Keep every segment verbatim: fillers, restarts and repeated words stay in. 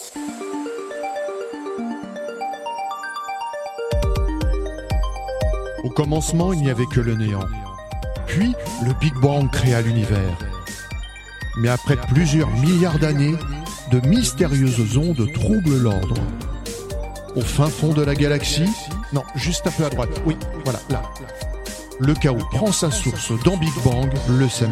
Au commencement, il n'y avait que le néant. Puis, le Big Bang créa l'univers. Mais après plusieurs milliards d'années, de mystérieuses ondes troublent l'ordre. Au fin fond de la galaxie, non, juste un peu à droite, oui, voilà, là. Le chaos prend sa source dans Big Bang le samedi.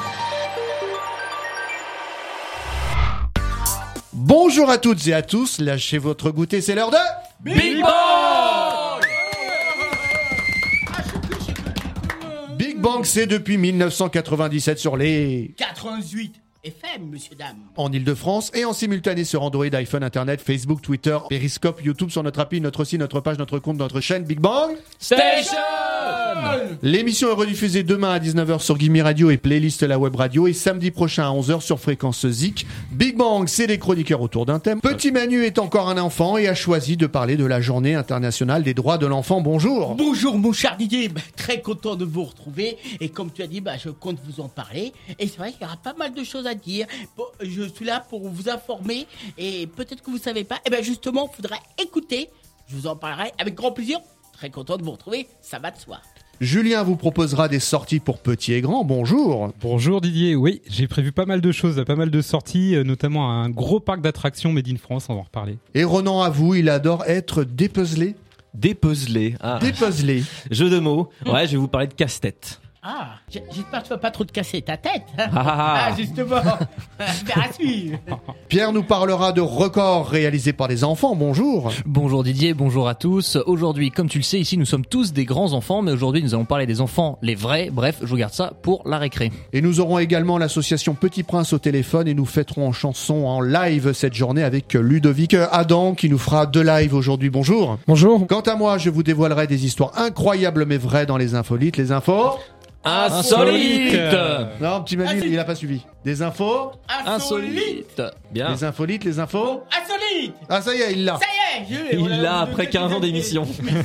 Bonjour à toutes et à tous, lâchez votre goûter, c'est l'heure de Big Bang. Big Bang, c'est depuis dix-neuf cent quatre-vingt-dix-sept sur les quatre-vingt-huit F M, monsieur, dame. En Ile-de-France et en simultané sur Android, iPhone, Internet, Facebook, Twitter, Periscope, YouTube, sur notre appli, notre site, notre page, notre compte, notre chaîne Big Bang Station. L'émission est rediffusée demain à dix-neuf heures sur Gimme Radio et Playlist la web radio et samedi prochain à onze heures sur Fréquence Zik. Big Bang, c'est les chroniqueurs autour d'un thème. Petit Manu est encore un enfant et a choisi de parler de la journée internationale des droits de l'enfant. Bonjour. Bonjour mon cher Didier, bah, très content de vous retrouver et comme tu as dit, bah, je compte vous en parler et c'est vrai qu'il y aura pas mal de choses à dire. Bon, je suis là pour vous informer et peut-être que vous savez pas, et bien justement, il faudra écouter, je vous en parlerai avec grand plaisir. Très content de vous retrouver, ça va de soi. Julien vous proposera des sorties pour petits et grands. Bonjour. Bonjour Didier. Oui, j'ai prévu pas mal de choses, pas mal de sorties, notamment un gros parc d'attractions Made in France, on va en reparler. Et Ronan avoue, il adore être dépuzelé. Dépuzelé. Ah. Dépuzelé. Jeu de mots. Ouais, je vais vous parler de casse-tête. Ah, j'espère que tu vas pas trop te casser ta tête. Ah, ah, ah justement. Faire à suivre. Pierre nous parlera de records réalisés par des enfants. Bonjour. Bonjour Didier, bonjour à tous. Aujourd'hui, comme tu le sais, ici nous sommes tous des grands enfants, mais aujourd'hui nous allons parler des enfants, les vrais. Bref, je vous garde ça pour la récré. Et nous aurons également l'association Petit Prince au téléphone et nous fêterons en chanson en live cette journée avec Ludovic Adam qui nous fera deux lives aujourd'hui. Bonjour. Bonjour. Quant à moi, je vous dévoilerai des histoires incroyables mais vraies dans les infolites. Les infos Insolite. Non, petit Manu, il a pas suivi. Des infos Insolite. Bien. Les infolites, les infos Insolite. Ah, ça y est, il l'a. Ça y est, je Il l'a après quinze ans d'émission.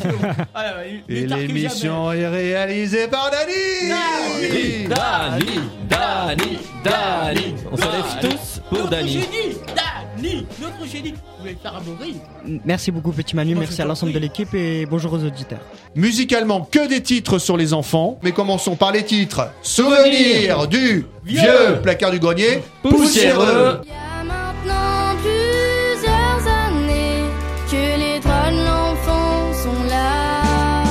Et l'émission est réalisée par Dani. Dani, Dani, Dani. On se lève tous pour Dani. Dani, notre génie. Vous voulez faire un beau rire? Merci beaucoup Petit Manu, merci à l'ensemble de l'équipe et bonjour aux auditeurs. Musicalement, que des titres sur les enfants, mais commençons par les titres. Souvenir du vieux placard du grenier, poussiéreux. Il y a maintenant plusieurs années que les droits de l'enfant sont là.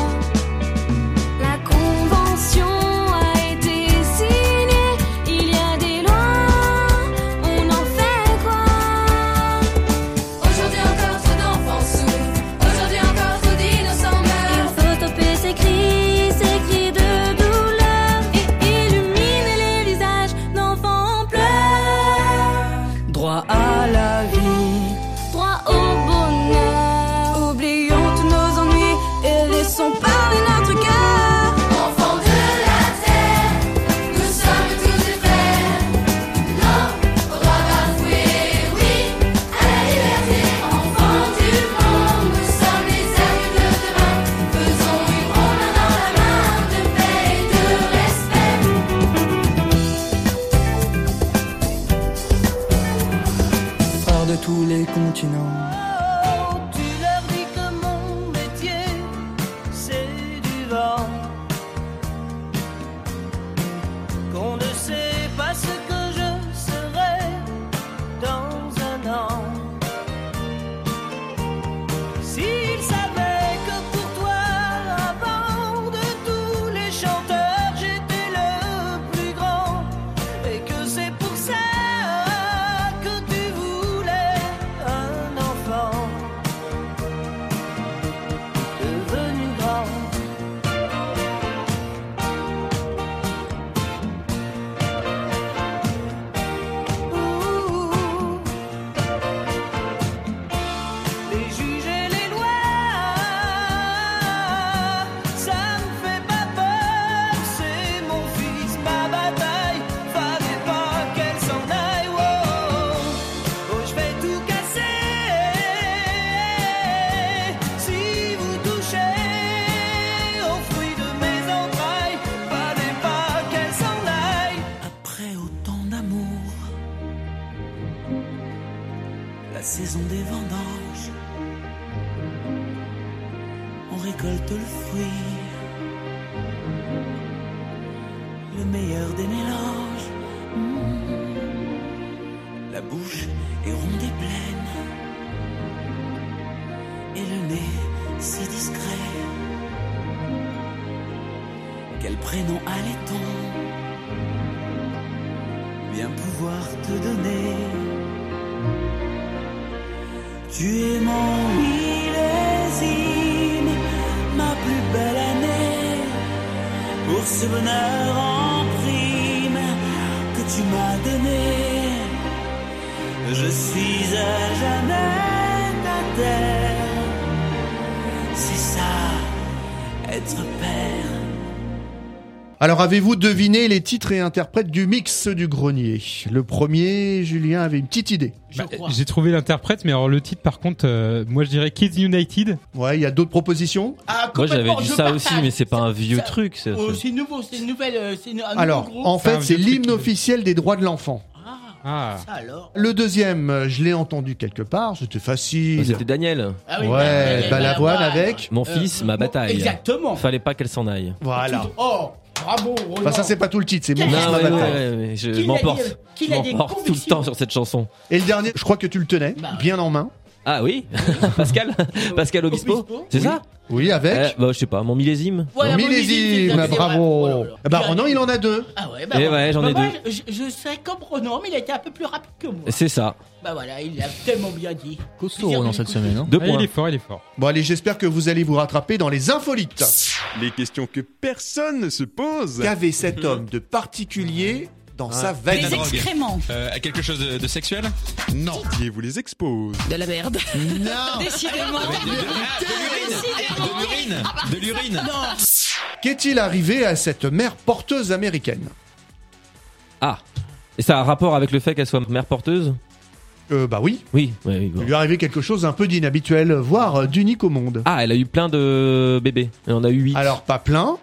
La convention a été signée, il y a des lois, on en fait quoi? Aujourd'hui encore trop d'enfants souffrent, aujourd'hui encore trop d'innocents meurent. Il faut stopper ces cris, ces cris de douleur et illuminer les visages d'enfants en pleurs. Droit à la vie, Droit au bonheur, oublions tous nos ennuis et laissons parler notre cœur. enfants de la terre, nous sommes tous des frères. Nos droits bafoués, oui, à la liberté. Enfants du monde, nous sommes les adultes de demain. Faisons une ronde dans la main de paix et de respect. Hors de tous les continents. Oh, tu leur dis que mon métier, c'est du vent. Qu'on ne sait pas ce que je serai dans un an. S'ils savaient que pour toi, avant de tous les chanteurs, j'étais le plus grand. Et que c'est pour ça que tu voulais un enfant devenu grand. Ouh. la saison des vendanges. On récolte le fruit, le meilleur des mélanges. Mmh. La bouche est ronde et pleine, et le nez si discret. Quel prénom allait-on bien pouvoir te donner? Tu es mon millésime, ma plus belle année, pour ce bonheur en prime que tu m'as donné. Je suis à jamais ta terre, c'est ça, être père. Alors, avez-vous deviné les titres et interprètes du mix du grenier? Le premier, Julien avait une petite idée. Je Bah, crois. j'ai trouvé l'interprète, mais alors le titre, par contre, euh, moi je dirais Kids United. Ouais, il y a d'autres propositions? Ah, Moi j'avais complètement, dit je ça partage. aussi, mais c'est pas un vieux Ça- truc. Ça, Oh, ça. c'est nouveau, c'est une nouvelle, euh, c'est une- un Alors, nouveau groupe. en C'est un fait, c'est vieux truc l'hymne qui- officiel des droits de l'enfant. Ah, Ah. ça alors. Le deuxième, euh, je l'ai entendu quelque part, c'était facile. Ah, C'était Daniel. Ah oui, Ouais, bah, Balavoine bah, avec. Mon euh, fils, ma bon, bataille. Exactement. Fallait pas qu'elle s'en aille. Voilà. Oh, bravo. Roland. Enfin, ça, c'est pas tout le titre, c'est mon Quel- fils, Non, ma ouais, bataille. ouais, ouais, je Qu'il a m'emporte. des- qu'il Je a des m'emporte tout le convictions. temps sur cette chanson. Et le dernier, je crois que tu le tenais, Bah, bien en main. Ah oui Pascal Pascal Obispo, Obispo, c'est oui. ça Oui, avec. euh, Bah je sais pas, mon millésime. Voilà, mon millésime, millésime, c'est- bravo. c'est vrai. Oh là là. Eh ben, Ronan, il en a deux. Ah ouais, bah Eh voilà. ouais, j'en ai Bah, deux. moi, Je, je serais comme Ronan, mais il a été un peu plus rapide que moi. C'est ça. Bah voilà, il a tellement bien dit. Costaud Ronan cette semaine. Hein. Deux Ah, il points. est fort, il est fort. Bon, allez, j'espère que vous allez vous rattraper dans les infolites. Les questions que personne ne se pose. Qu'avait cet homme de particulier dans sa veine? Des excréments. Euh, quelque chose de, de sexuel? Non. Qui vous les expose. De la merde. Non. Décidément. De l'urine? De l'urine? Qu'est-il arrivé à cette mère porteuse américaine? Ah. Et ça a un rapport avec le fait qu'elle soit mère porteuse? Euh, bah oui. Oui. Ouais, oui, bon. Il lui est arrivé quelque chose un peu d'inhabituel, voire euh, d'unique au monde. Ah, elle a eu plein de bébés. Elle en a eu huit. Alors, pas plein.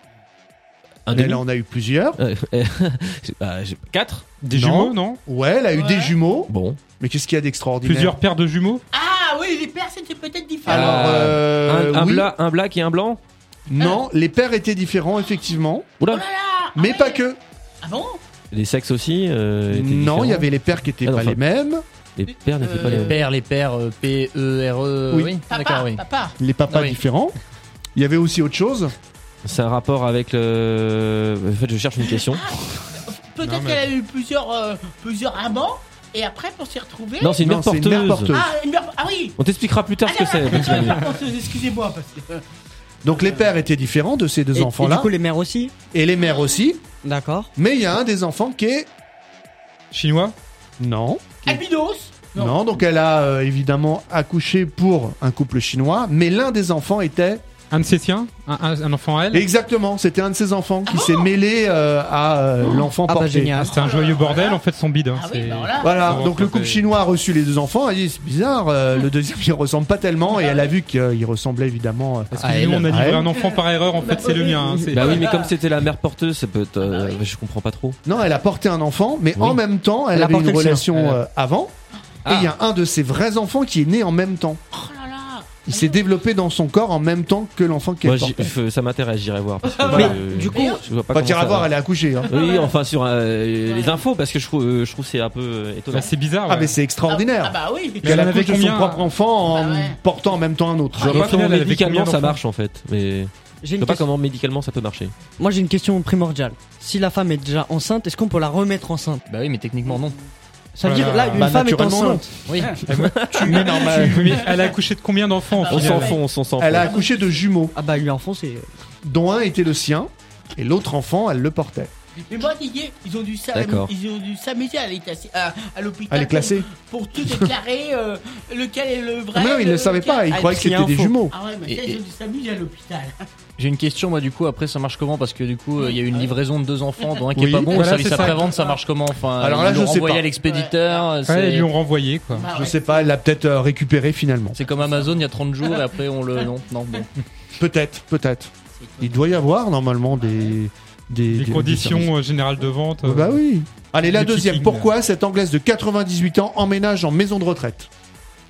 un Elle demi. en a eu plusieurs. Euh, euh, bah, j'ai- Quatre. Des Non. jumeaux, non? Ouais, elle a eu Ouais. des jumeaux. Bon. Mais qu'est-ce qu'il y a d'extraordinaire? Plusieurs paires de jumeaux? Ah oui, les pères c'était peut-être différent. Alors, euh, un, un, oui. bla- un black et un blanc. Non, les pères étaient différents, effectivement. Oula. Oh là là. Mais Ah pas ouais. que. Ah bon? Les sexes aussi. Euh, étaient Non, il différents. y avait les pères qui étaient Ah non, pas enfin, les mêmes. Les pères n'étaient pas les Euh, mêmes. Père, les pères, euh, P E R E. Oui. Oui, Papa, d'accord, oui. papa. Les papas Ah oui. différents. Il y avait aussi autre chose. C'est un rapport avec le. En fait, je cherche une question. Peut-être Non, mais- qu'elle a eu plusieurs, euh, plusieurs amants, et après pour s'y retrouver. Non, c'est une Non, mère c'est une porteuse. mère porteuse. Ah, une mère... ah oui. On t'expliquera plus tard ce que c'est. Ah, petit ah, ami. mère porteuse, excusez-moi parce que. Donc les pères étaient différents de ces deux Et, et enfants-là. du coup, les mères aussi. Et les mères aussi. D'accord. Mais il y a un des enfants qui est... Chinois? Non. Albinos. Non, donc elle a euh, évidemment accouché pour un couple chinois. Mais l'un des enfants était... Un de ses siens? Un, un- un enfant à elle? Exactement, c'était un de ses enfants qui s'est mêlé euh, à euh, l'enfant Ah bah, porté. génial. Ah, c'était un joyeux bordel, en fait, son bide. Hein. Ah oui, C'est- bah voilà. Voilà, Bon, donc le ça couple fait- chinois a reçu les deux enfants, a dit c'est bizarre, euh, le deuxième il ressemble pas tellement et elle a vu qu'il ressemblait évidemment euh, Parce à que elle. nous, on a À livré elle. un enfant par erreur, en fait, c'est le mien. hein, c'est- Bah oui, mais comme c'était la mère porteuse, ça peut être. euh, je comprends pas trop. Non, elle a porté un enfant, mais Oui. en même temps elle, Elle a avait porté une le sien. relation Elle a- euh, avant. Et il y a un de ses vrais enfants qui est né en même temps. Oh là là. Il s'est développé dans son corps en même temps que l'enfant qu'elle Moi, j'y- portait. f- ça m'intéresse, j'irai voir. Parce que Mais euh, du coup, je vois pas Enfin, comment t'iras ça- voir, elle est accouchée. Hein. Oui, enfin sur euh, les infos, parce que je trouve, euh, je trouve c'est un peu euh, étonnant. Bah, c'est bizarre. Ah, ouais. mais c'est extraordinaire. Ah bah oui. Mais Qu'elle elle en accouche avait de son combien propre enfant en Bah ouais. portant en même temps un autre. Je vois Et au pas comment final, elle avait médicalement combien ça d'enfants marche en fait, mais J'ai je une, vois pas question- comment médicalement ça peut marcher. Moi, j'ai une question primordiale. Si la femme est déjà enceinte, est-ce qu'on peut la remettre enceinte? Bah oui, mais techniquement non. Ça veut Voilà. dire là, une Bah, femme est naturellement, non. enceinte. Oui. Mais normal. Mais elle a accouché de combien d'enfants? au Ah, On final s'en fout, on s'en fout. Elle a accouché de jumeaux, Ah bah lui enfant c'est. dont un était le sien et l'autre enfant elle le portait. Mais moi, Didier, ils ont dû s'am- D'accord. ils ont dû s'amuser à l'état- à, à l'hôpital. Elle est classée. Pour, pour tout déclarer, euh, lequel est le vrai. Ah, mais non, il ne le- le savait lequel- pas, il Ah, croyait que s'il y a c'était des info. jumeaux. Ah ouais, mais Et- ça, et- ils ont dû s'amuser à l'hôpital. J'ai une question, moi, du coup, après, ça marche comment? Parce que du coup, euh, il y a une livraison de deux enfants, dont un qui Oui, est pas bon, voilà, au service c'est ça. après-vente, ça marche comment? Enfin, Alors là, ils je l'ont sais renvoyé pas. à l'expéditeur. c'est- Ouais, ils lui ont renvoyé, quoi. Bah Je ouais. sais pas, elle l'a peut-être euh, récupéré finalement. C'est comme Amazon, il y a trente jours, et après, on le. Non, non, bon. Peut-être, peut-être. Il doit y avoir normalement des des, Les des- conditions euh, générales de vente. des- euh, Bah oui. Allez, la du deuxième. kicking. Pourquoi cette Anglaise de quatre-vingt-dix-huit ans emménage en maison de retraite?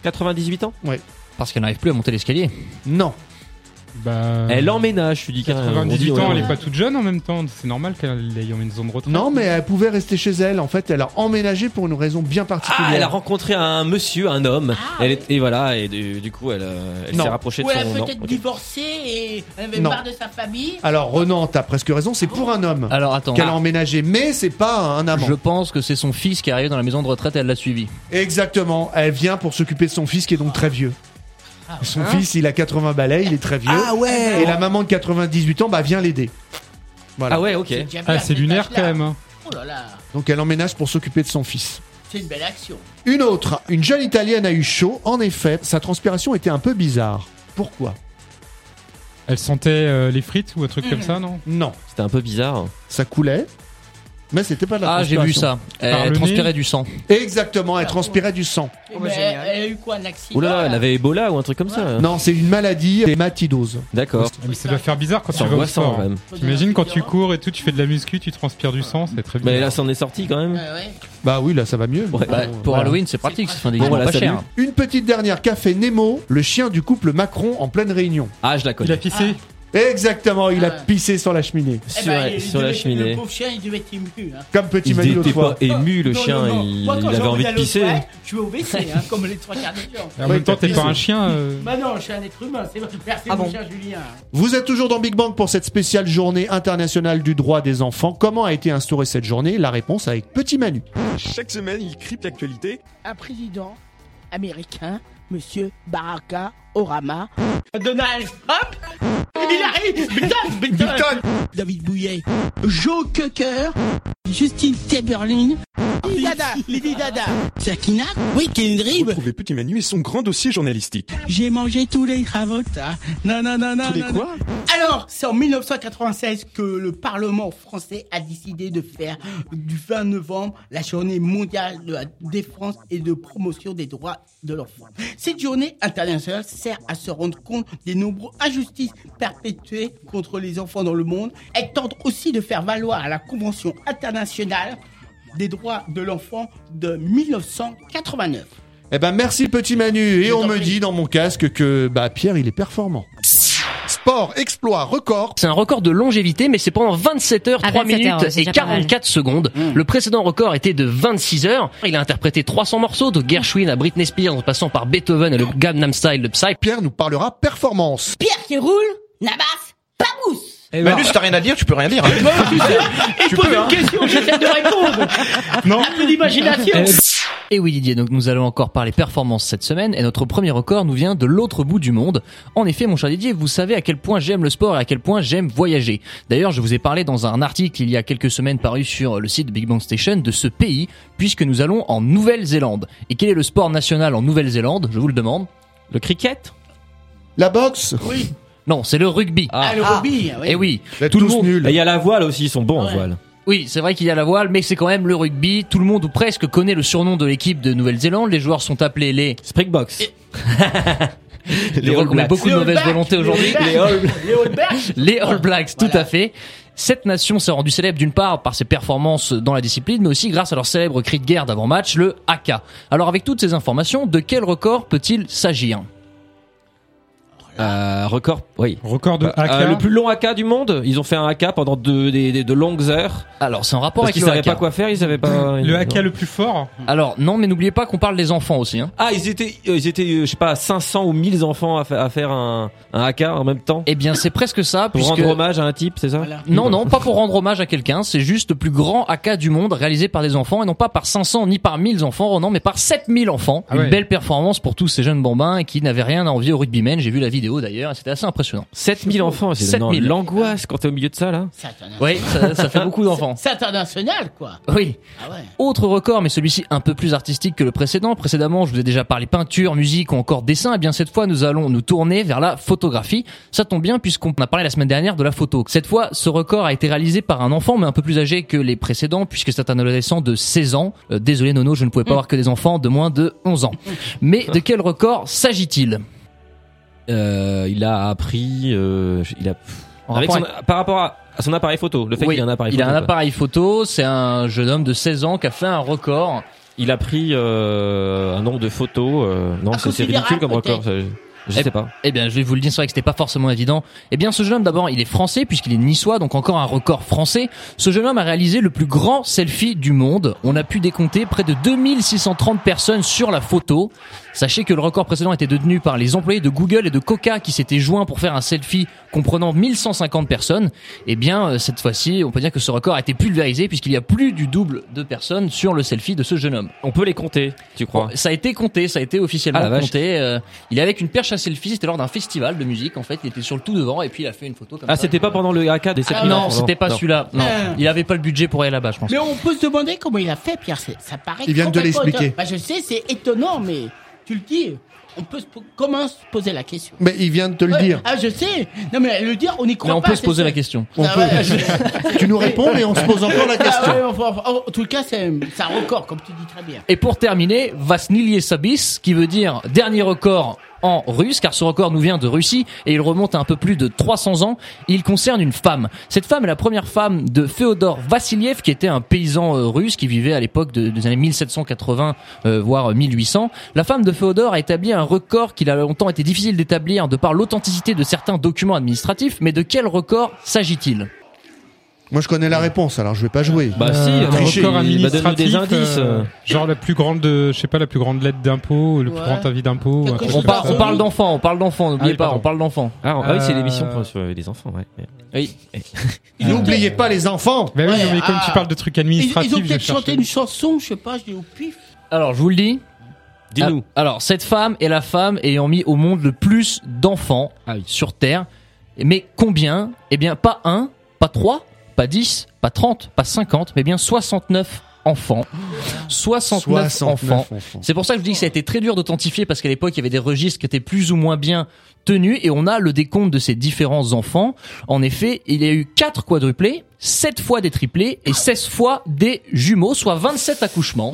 quatre-vingt-dix-huit ans. Ouais. Parce qu'elle n'arrive plus à monter l'escalier. Non. Bah, Elle emménage, tu dis qu'elle quatre-vingt-dix-huit on dit, ans, ouais. elle est pas toute jeune en même temps. C'est normal qu'elle ait une maison de retraite. Non, mais elle pouvait rester chez elle. En fait, elle a emménagé pour une raison bien particulière. Ah, elle a rencontré un monsieur, un homme. Elle est, et voilà, et du, du coup, elle, euh, elle Non. s'est rapprochée Ou de elle a son. peut-être non, ok. divorcé et elle avait Non. marre de sa famille. Alors, Renan, t'as presque raison, c'est pour un homme Alors attends. qu'elle a emménagé, mais c'est pas un amant. Je pense que c'est son fils qui est arrivé dans la maison de retraite et elle l'a suivi. Exactement, elle vient pour s'occuper de son fils qui est donc très vieux. Son Hein fils, il a quatre-vingts balais, il est très vieux. Ah ouais. Et la maman de quatre-vingt-dix-huit ans, bah, vient l'aider. Voilà. Ah ouais, ok. C'est déjà bien, Ah, c'est cet lunaire âge-là. quand même. hein. Oh là là, Donc, elle emménage pour s'occuper de son fils. c'est une belle action. Une autre, une jeune Italienne a eu chaud. En effet, sa transpiration était un peu bizarre. Pourquoi? Elle sentait euh, les frites ou un truc comme ça, non? Non. C'était un peu bizarre. Ça coulait, mais c'était pas de la Ah, j'ai transpiration. vu ça. Par Elle le transpirait nez. du sang. Exactement, elle transpirait du sang. Mais bah, génial. elle a eu quoi, un accident Ouh là là, elle avait Ebola ou un truc comme ça. Non, c'est une maladie, l'hématidose. D'accord. Mais ça doit faire bizarre quand C'est tu vas au angoissant sport. quand même. T'imagines quand tu cours et tout, tu fais de la muscu, tu transpires du sang, c'est très Mais bizarre. là, ça en est sorti quand même. Ouais, ouais. Bah oui, là ça va mieux. Ouais. Bah, pour Voilà. Halloween, c'est pratique. C'est un Bon, déguisement voilà, pas salut. cher. Une petite dernière, qu'a fait Nemo, le chien du couple Macron en pleine réunion. Ah, je la Il a connais. pissé. Exactement, il a Ah. pissé sur la cheminée. Eh Sur, ben, il sur la devait- cheminée. Le pauvre chien, il devait être ému. Hein. Comme petit Il Manu l'autre n'était fois. pas ému, le Non, chien. non, non. Il, Moi, quand il j'ai avait envie de d'aller aux pisser. toilettes, je vais au W C, hein, comme les trois quarts des gens. Et en Ouais, même temps, t'as t'es pas pissé. un chien. euh, Bah non, je suis un être humain, c'est vrai. Merci Ah mon bon cher Julien. Vous êtes toujours dans Big Bang pour cette spéciale journée internationale du droit des enfants. Comment a été instaurée cette journée? La réponse avec Petit Manu. Chaque semaine, il crypte l'actualité. Un président américain, Monsieur Barack Obama. Donald Trump. Il arrive. Bigton, Bigton. David Bouillet. Joe Cocker. Justine Timberlake. Lady Dada. Lady Dada. Sakina. Oui, Kendrick. Retrouvez Petit Manu et son grand dossier journalistique. J'ai mangé tous les Travolta. Non, non, non, non. Tous les non, quoi non. Alors, c'est en mille neuf cent quatre-vingt-seize que le Parlement français a décidé de faire du vingt novembre la journée mondiale de la défense et de promotion des droits de l'enfant. Cette journée internationale sert à se rendre compte des nombreuses injustices perpétuées contre les enfants dans le monde. Elle tente aussi de faire valoir la Convention internationale des droits de l'enfant de mille neuf cent quatre-vingt-neuf. Eh ben merci Petit Manu. Et Je on t'en me prie. dit dans mon casque que bah Pierre il est performant. Sport, exploit, record. C'est un record de longévité, mais c'est pendant vingt-sept heures, Ah, trois vingt-sept minutes heures, c'est et déjà pas mal. quarante-quatre secondes. Le précédent record était de vingt-six heures. Il a interprété trois cents morceaux, de Gershwin à Britney Spears, en passant par Beethoven et le Gangnam Style de Psy. Pierre nous parlera performance. Pierre qui roule, Nabas, pas mousse. Manu, si t'as rien à dire, tu peux rien dire. hein. Il pose une question, j'essaie de répondre. Non. Un peu d'imagination. Et oui Didier, donc nous allons encore parler performance cette semaine et notre premier record nous vient de l'autre bout du monde. En effet mon cher Didier, vous savez à quel point j'aime le sport et à quel point j'aime voyager. D'ailleurs je vous ai parlé dans un article il y a quelques semaines paru sur le site Big Bang Station de ce pays puisque nous allons en Nouvelle-Zélande. Et quel est le sport national en Nouvelle-Zélande, je vous le demande? Le cricket? La boxe. Oui. Non, c'est le rugby. Ah, le rugby. oui. Et oui, Vous êtes tout le tous monde... nuls. Et il y a la voile aussi, ils sont bons en Ouais. voile. Oui, c'est vrai qu'il y a la voile, mais c'est quand même le rugby. Tout le monde ou presque connaît le surnom de l'équipe de Nouvelle-Zélande. Les joueurs sont appelés les... Springboks. Je vois qu'on met beaucoup de Les All mauvaise Blacks, volonté aujourd'hui. Les All Blacks. Les All Blacks. Les All Blacks, tout Voilà. à fait. Cette nation s'est rendue célèbre d'une part par ses performances dans la discipline, mais aussi grâce à leur célèbre cri de guerre d'avant-match, le haka. Alors avec toutes ces informations, de quel record peut-il s'agir? Euh, record, oui. Record de Euh, haka. le plus long haka du monde. Ils ont fait un haka pendant de, des- des- de longues heures. Alors c'est en rapport Parce avec qu'ils le savaient haka. pas quoi faire, ils savaient pas. Le haka le plus fort. Alors non, mais n'oubliez pas qu'on parle des enfants aussi. Hein. Ah, ils étaient, euh, ils étaient, euh, je sais pas, cinq cents ou mille enfants à, fa- à faire un, un haka en même temps. Eh bien c'est presque ça, Pour puisque... rendre hommage à un type, c'est ça? Voilà. Non, non, pas pour rendre hommage à quelqu'un, c'est juste le plus grand haka du monde réalisé par des enfants, et non pas par cinq cents ni par mille enfants, Ronan, mais par sept mille enfants. Ah Une ouais. belle performance pour tous ces jeunes bambins qui n'avaient rien à envier au rugbymen. J'ai vu la vidéo d'ailleurs, et c'était assez impressionnant. sept mille enfants, c'est sept non, mille. l'angoisse quand t'es au milieu de ça, là. C'est international. Oui, ça, ça fait beaucoup d'enfants. C'est international, quoi. Oui. Ah ouais. Autre record, mais celui-ci un peu plus artistique que le précédent. Précédemment, je vous ai déjà parlé peinture, musique ou encore dessin. Et bien cette fois, nous allons nous tourner vers la photographie. Ça tombe bien puisqu'on a parlé la semaine dernière de la photo. Cette fois, ce record a été réalisé par un enfant, mais un peu plus âgé que les précédents, puisque c'est un adolescent de seize ans. Euh, désolé Nono, je ne pouvais pas avoir que des enfants de moins de onze ans. Mais de quel record s'agit-il? Euh, il a appris, euh, il a, En avec rapport son, par rapport à, à son appareil photo, le fait Oui, qu'il a un appareil il photo. a un quoi. appareil photo, c'est un jeune homme de seize ans qui a fait un record. Il a pris euh, un nombre de photos. Euh, non, Ah, c'est, c'est ridicule comme record. peut-être. ça- Je Eh- sais pas. Eh bien, je vais vous le dire, c'est vrai que c'était pas forcément évident. Eh bien, ce jeune homme, d'abord, il est français puisqu'il est niçois, donc encore un record français. Ce jeune homme a réalisé le plus grand selfie du monde. On a pu décompter près de deux mille six cent trente personnes sur la photo. Sachez que le record précédent était détenu par les employés de Google et de Coca qui s'étaient joints pour faire un selfie comprenant mille cent cinquante personnes. Eh bien, euh, cette fois-ci, on peut dire que ce record a été pulvérisé puisqu'il y a plus du double de personnes sur le selfie de ce jeune homme. On peut les compter, tu crois? Ça a été compté, ça a été officiellement Ah, la vache. compté. Euh, il est avec une perche à selfie, c'était lors d'un festival de musique en fait, il était sur le tout devant et puis il a fait une photo comme Ah, ça. c'était pas pendant le haka des sept Ah, mille non, enfants, c'était pas non. celui-là. Non, Ah. il avait pas le budget pour aller là-bas, je pense. Mais on peut se demander comment il a fait, Pierre. C'est- Ça paraît. Il vient de complètement l'expliquer. étonnant. Bah, je sais, c'est étonnant, mais tu le dis. On peut se po- comment se poser la question. Mais il vient de te le Ouais. dire. Ah, je sais. Non, mais le dire, on y croit Mais on pas. peut se c'est poser ça. la question. On Ah, peut- ouais, je- Tu nous réponds, mais on se pose encore la Ah, question. ouais, enfin, enfin, en tout cas, c'est c'est un record, comme tu dis très bien. Et pour terminer, Vasnilie Sabis, qui veut dire dernier record en russe, car ce record nous vient de Russie et il remonte à un peu plus de trois cents ans. Il concerne une femme. Cette femme est la première femme de Féodor Vassiliev, qui était un paysan euh, russe qui vivait à l'époque de- des années mille sept cent quatre-vingts, euh, voire mille huit cents. La femme de Féodor a établi un record qu'il a longtemps été difficile d'établir de par l'authenticité de certains documents administratifs. Mais de quel record s'agit-il ? Moi, je connais la réponse, alors je vais pas jouer. Bah si, Euh, un tricher, record il va donner administratif, des indices. euh, genre la plus grande, euh, je sais pas, la plus grande lettre d'impôt, le plus Ouais. grand avis d'impôt. Quelque un truc chose On, comme par- ça. on parle d'enfants, on parle d'enfants, n'oubliez Ah oui, pas, pardon. on parle d'enfants. Ah, ah oui, c'est Euh, l'émission pour sur les enfants, ouais. Oui. N'oubliez pas les enfants. Bah oui, Ouais, non, mais comme ah. tu parles de trucs Ils, administratifs, ils ont je peut-être cherchais. chanté une chanson, je sais pas, je dis au pif. Alors, je vous le dis. Dis-nous. Ah, Alors, cette femme est la femme ayant mis au monde le plus d'enfants Ah oui. sur Terre. Mais combien ? Eh bien, pas un, pas trois, pas dix, pas trente, pas cinquante, mais bien soixante-neuf enfants. soixante-neuf, enfants. enfants. C'est pour ça que je dis que ça a été très dur d'authentifier parce qu'à l'époque, il y avait des registres qui étaient plus ou moins bien tenus et on a le décompte de ces différents enfants. En effet, il y a eu quatre quadruplés, sept fois des triplés et seize fois des jumeaux, soit vingt-sept accouchements.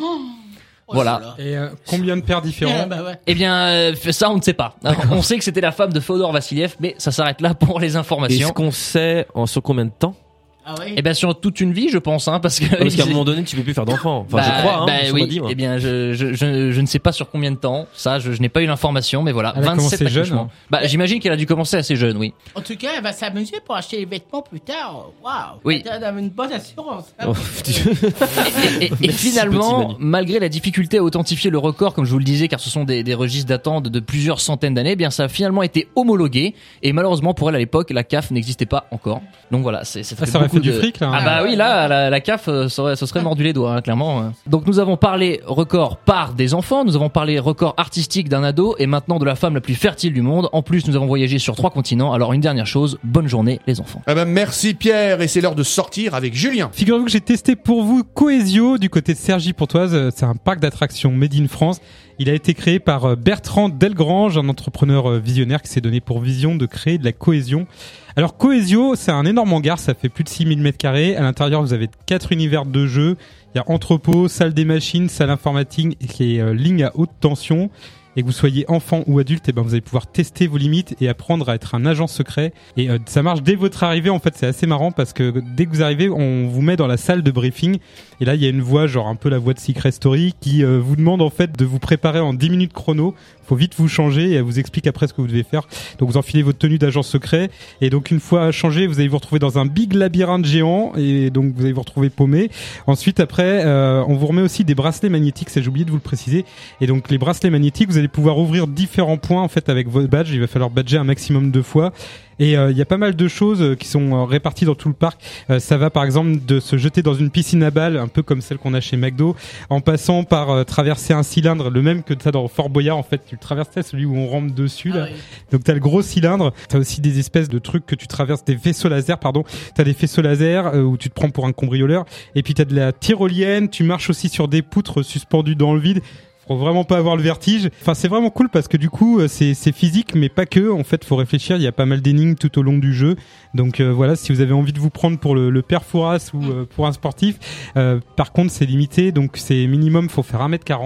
Oh Voilà. là là. Et euh, combien de pères différents Ah, bah ouais. Eh bien, euh, ça, on ne sait pas. On sait que c'était la femme de Féodor Vassiliev, mais ça s'arrête là pour les informations. Est-ce qu'on sait en sur combien de temps? Ah oui. Eh bien, sur toute une vie, je pense, hein, parce que. Parce qu'à un moment donné, tu peux plus faire d'enfants. Enfin, Bah, je crois, hein. bah c'est ce qu'on oui. m'a dit, moi. Eh bien, je, je, je, je ne sais pas sur combien de temps. Ça, je, je n'ai pas eu l'information, mais voilà. Elle a vingt-sept commencé jeune, accouchements. hein. Bah, j'imagine qu'elle a dû commencer assez jeune, oui. En tout cas, elle va s'amuser pour acheter les vêtements plus tard. Waouh. Oui. Elle a une bonne assurance. hein. Oh, Et, et- et Merci, finalement, petit Manu. malgré la difficulté à authentifier le record, comme je vous le disais, car ce sont des, des registres datant de, de plusieurs centaines d'années, eh bien ça a finalement été homologué. Et malheureusement pour elle à l'époque, la C A F n'existait pas encore. Donc voilà, c'est c'est Ah, ça aurait beaucoup fait du de- fric, là, hein. Ah bah oui, là, la, la C A F euh, serait, se serait mordu les doigts, hein, clairement. Donc nous avons parlé record par des enfants, nous avons parlé record artistique d'un ado, et maintenant de la femme la plus fertile du monde. En plus, nous avons voyagé sur trois continents. Alors une dernière chose, bonne journée les enfants. Ah ben, merci Pierre, et c'est l'heure de sortir avec Julien. Figurez-vous que j'ai testé pour vous Coesio du côté de Cergy-Pontoise. Euh, C'est un parc d'attractions made in France. Il a été créé par euh, Bertrand Delgrange, un entrepreneur euh, visionnaire qui s'est donné pour vision de créer de la cohésion. Alors Coesio, c'est un énorme hangar, ça fait plus de six mille mètres carrés. À l'intérieur, vous avez quatre univers de jeux. Il y a entrepôt, salle des machines, salle informatique et euh, ligne à haute tension. Et que vous soyez enfant ou adulte, et ben vous allez pouvoir tester vos limites et apprendre à être un agent secret. Et euh, ça marche dès votre arrivée. En fait, c'est assez marrant parce que dès que vous arrivez, on vous met dans la salle de briefing. Et là, il y a une voix, genre un peu la voix de Secret Story, qui euh, vous demande en fait de vous préparer en dix minutes chrono. Faut vite vous changer et elle vous explique après ce que vous devez faire. Donc vous enfilez votre tenue d'agent secret. Et donc une fois changé, vous allez vous retrouver dans un big labyrinthe géant. Et donc vous allez vous retrouver paumé. Ensuite, après, euh, on vous remet aussi des bracelets magnétiques. Ça, j'ai oublié de vous le préciser. Et donc les bracelets magnétiques, vous allez pouvoir ouvrir différents points en fait avec votre badge. Il va falloir badger un maximum de fois. Et il euh, y a pas mal de choses euh, qui sont euh, réparties dans tout le parc. Euh, ça va par exemple de se jeter dans une piscine à balles, un peu comme celle qu'on a chez McDo, en passant par euh, traverser un cylindre, le même que ça dans Fort Boyard en fait. Tu le traverses, celui où on rampe dessus là. Ah oui. Donc t'as le gros cylindre. T'as aussi des espèces de trucs que tu traverses, des vaisseaux laser, pardon. T'as des vaisseaux laser euh, où tu te prends pour un cambrioleur. Et puis t'as de la tyrolienne. Tu marches aussi sur des poutres suspendues dans le vide. Faut vraiment pas avoir le vertige. Enfin, c'est vraiment cool parce que du coup, euh, c'est c'est physique, mais pas que. En fait, faut réfléchir. Il y a pas mal d'énigmes tout au long du jeu. Donc euh, voilà, si vous avez envie de vous prendre pour le, le père Fouras ou euh, pour un sportif, euh, par contre, c'est limité. Donc c'est minimum, faut faire un mètre quarante.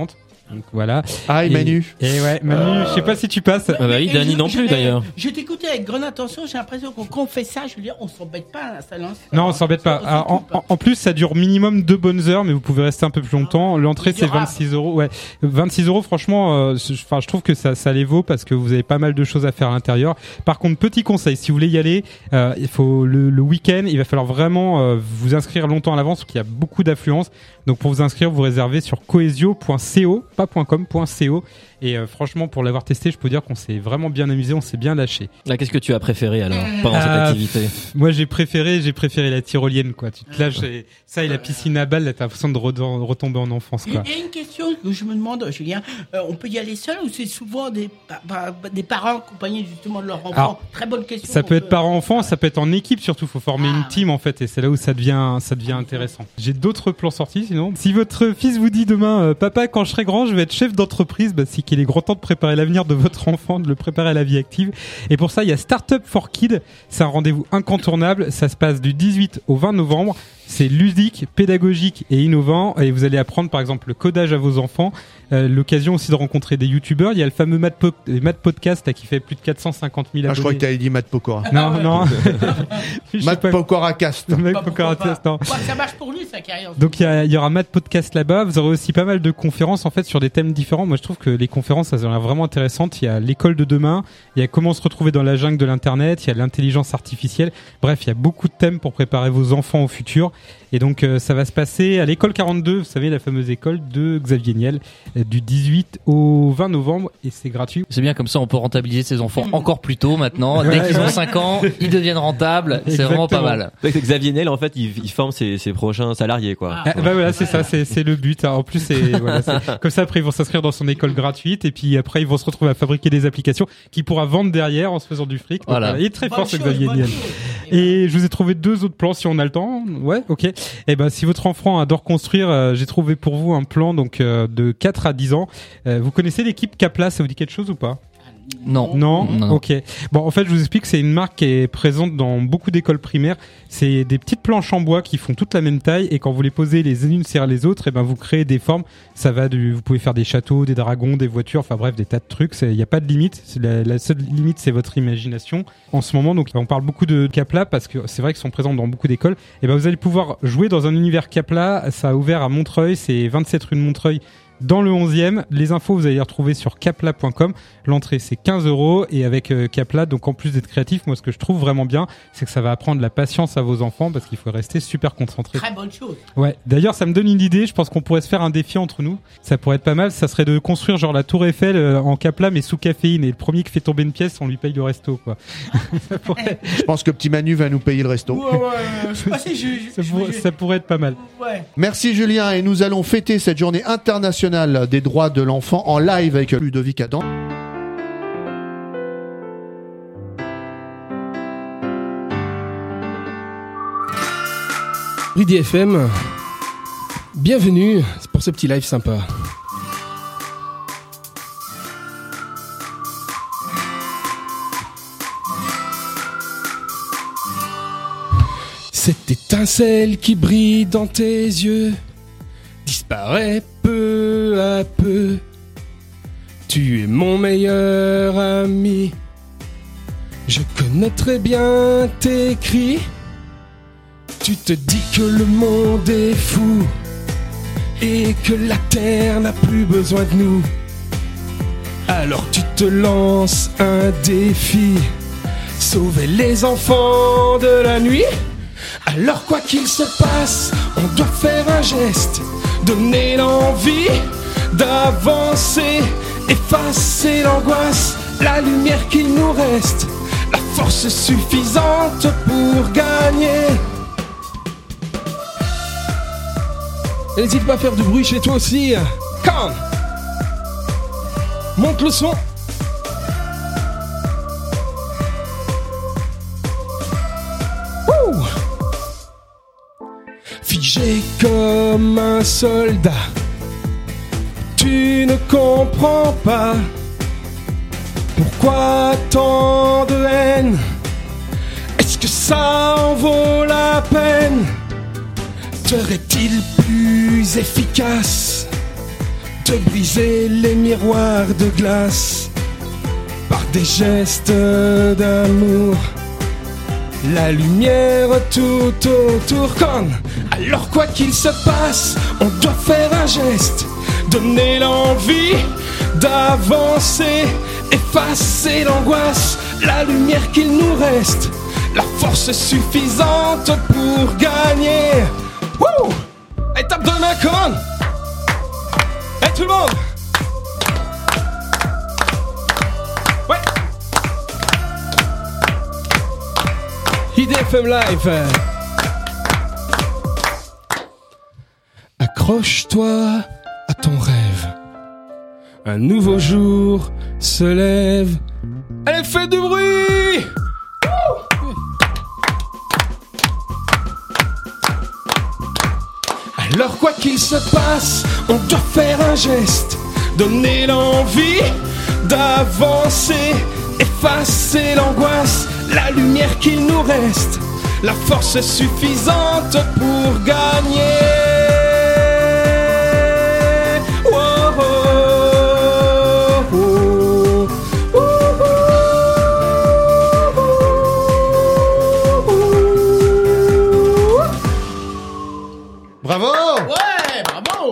Donc voilà. Ah, et Manu. Et ouais, Manu, je sais pas si tu passes. Ah bah oui, Et Dany je- non je- plus d'ailleurs. Je t'écoutais avec grande attention, j'ai l'impression qu'on qu'on fait ça, je veux dire, on s'embête pas à ça lance. Non, on s'embête pas. Alors, en, en- en plus, ça dure minimum deux bonnes heures, mais vous pouvez rester un peu plus longtemps. L'entrée, c'est vingt-six euros. Ouais, vingt-six euros. Franchement, euh, je- enfin, je trouve que ça, ça les vaut parce que vous avez pas mal de choses à faire à l'intérieur. Par contre, petit conseil, si vous voulez y aller, euh, il faut le, le week-end, il va falloir vraiment euh, vous inscrire longtemps à l'avance, parce qu'il y a beaucoup d'affluence. Donc, pour vous inscrire, vous réservez sur coesio point co, pas .com, .co. Et euh, franchement, pour l'avoir testé, je peux dire qu'on s'est vraiment bien amusé, on s'est bien lâché. Là, qu'est-ce que tu as préféré alors pendant cette Euh, activité? Moi, j'ai préféré, j'ai préféré la tyrolienne, quoi. Tu te lâches, et ça et la piscine à balles, là, t'as l'impression de re- retomber en enfance, quoi. Il y a une question que je me demande, Julien, euh, on peut y aller seul ou c'est souvent des, pa- pa- des parents accompagnés justement de leur enfant? Alors, Très bonne question. Ça peut être parent-enfant, ça peut être en équipe surtout. Faut former une team en fait, et c'est là où ça devient, ça devient intéressant. J'ai d'autres plans sortis sinon. Si votre fils vous dit demain, euh, papa, quand je serai grand, je vais être chef d'entreprise, bah, c'est qu'il est grand temps de préparer l'avenir de votre enfant, de le préparer à la vie active. Et pour ça, il y a Startup for Kids. C'est un rendez-vous incontournable. Ça se passe du dix-huit au vingt novembre. C'est ludique, pédagogique et innovant. Et vous allez apprendre par exemple le codage à vos enfants. Euh, l'occasion aussi de rencontrer des youtubeurs. Il y a le fameux Matt, po- Matt Podcast là, qui fait plus de quatre cent cinquante mille Ah, abonnés. je crois que t'avais dit Matt Pokora. Non, non. Je sais Matt pas. Pokora Cast. Matt Pokora Cast, non. Ouais, ça marche pour lui, sa carrière. Donc il y, a- il y aura Matt Podcast là-bas. Vous aurez aussi pas mal de conférences en fait sur des thèmes différents. Moi je trouve que les conférences ça a l'air vraiment intéressantes. Il y a l'école de demain, il y a comment se retrouver dans la jungle de l'internet, il y a l'intelligence artificielle. Bref, il y a beaucoup de thèmes pour préparer vos enfants au futur. Et donc euh, ça va se passer à l'école quarante-deux, vous savez la fameuse école de Xavier Niel, euh, du dix-huit au vingt novembre et c'est gratuit. C'est bien comme ça, on peut rentabiliser ses enfants encore plus tôt maintenant. Dès Ouais, qu'ils ont ouais. cinq ans, ils deviennent rentables. C'est vraiment pas Exactement. mal. C'est que Xavier Niel, en fait, il, il forme ses, ses prochains salariés, quoi. Ah, bah voilà, c'est ça, c'est, c'est le but. En plus, c'est, voilà, c'est, comme ça, après, ils vont s'inscrire dans son école gratuite et puis après, ils vont se retrouver à fabriquer des applications qu'il pourra vendre derrière en se faisant du fric. Donc, Voilà. voilà. Il est très Bonne fort, ce chose, Xavier bonne Niel. chose. Et je vous ai trouvé deux autres plans si on a le temps. Ouais, ok. Et ben, si votre enfant adore construire, euh, j'ai trouvé pour vous un plan, donc, euh, de quatre à dix ans. Euh, vous connaissez l'équipe Capla, ça vous dit quelque chose ou pas? Non. Non, Non. ok. Bon, en fait, je vous explique, c'est une marque qui est présente dans beaucoup d'écoles primaires. C'est des petites planches en bois qui font toute la même taille et quand vous les posez les unes sur les autres, et ben vous créez des formes. Ça va du, vous pouvez faire des châteaux, des dragons, des voitures, enfin bref, des tas de trucs. Il n'y a pas de limite. C'est la, la seule limite, c'est votre imagination. En ce moment, donc, on parle beaucoup de Capla parce que c'est vrai qu'ils sont présents dans beaucoup d'écoles. Et ben vous allez pouvoir jouer dans un univers Capla. Ça a ouvert à Montreuil, c'est vingt-sept rue de Montreuil. Dans le onzième, les infos vous allez les retrouver sur capla point com. L'entrée c'est quinze euros et avec euh, Capla, donc en plus d'être créatif, moi ce que je trouve vraiment bien, c'est que ça va apprendre la patience à vos enfants parce qu'il faut rester super concentré. Très bonne chose. Ouais. D'ailleurs, ça me donne une idée. Je pense qu'on pourrait se faire un défi entre nous. Ça pourrait être pas mal. Ça serait de construire genre la Tour Eiffel euh, en Capla mais sous caféine et le premier qui fait tomber une pièce, on lui paye le resto quoi. Ça pourrait, Je pense que Petit Manu va nous payer le resto. Ouais, ouais, je sais pas si je. ça je- pourrait- je- ça pourrait être pas mal. Ouais. Merci Julien et nous allons fêter cette journée internationale des droits de l'enfant en live avec Ludovic Adam. Rudy F M, bienvenue pour ce petit live sympa. Cette étincelle qui brille dans tes yeux disparaît peu à peu. Tu es mon meilleur ami. Je connais très bien tes cris. Tu te dis que le monde est fou et que la terre n'a plus besoin de nous. Alors tu te lances un défi, sauver les enfants de la nuit. Alors quoi qu'il se passe, on doit faire un geste, donner l'envie d'avancer, effacer l'angoisse, la lumière qu'il nous reste, la force suffisante pour gagner. Et n'hésite pas à faire du bruit chez toi aussi. Come! Monte le son. Ouh! Figé comme un soldat, tu ne comprends pas pourquoi tant de haine. Est-ce que ça en vaut la peine? Serait-il plus efficace te briser les miroirs de glace par des gestes d'amour. La lumière tout autour conne. Alors quoi qu'il se passe, on doit faire un geste, donner l'envie d'avancer, effacer l'angoisse, la lumière qu'il nous reste, la force suffisante pour gagner. Wouh! Et tape de main, conne. Et tout le monde. Ouais. I D F M Live. Accroche-toi à ton rêve. Un nouveau jour se lève. Allez, fais du bruit! Wouh! Alors quoi qu'il se passe, on doit faire un geste, donner l'envie d'avancer, effacer l'angoisse, la lumière qu'il nous reste, la force suffisante pour gagner. Oh, oh, oh, oh, oh, oh. Bravo! Ouais, bravo!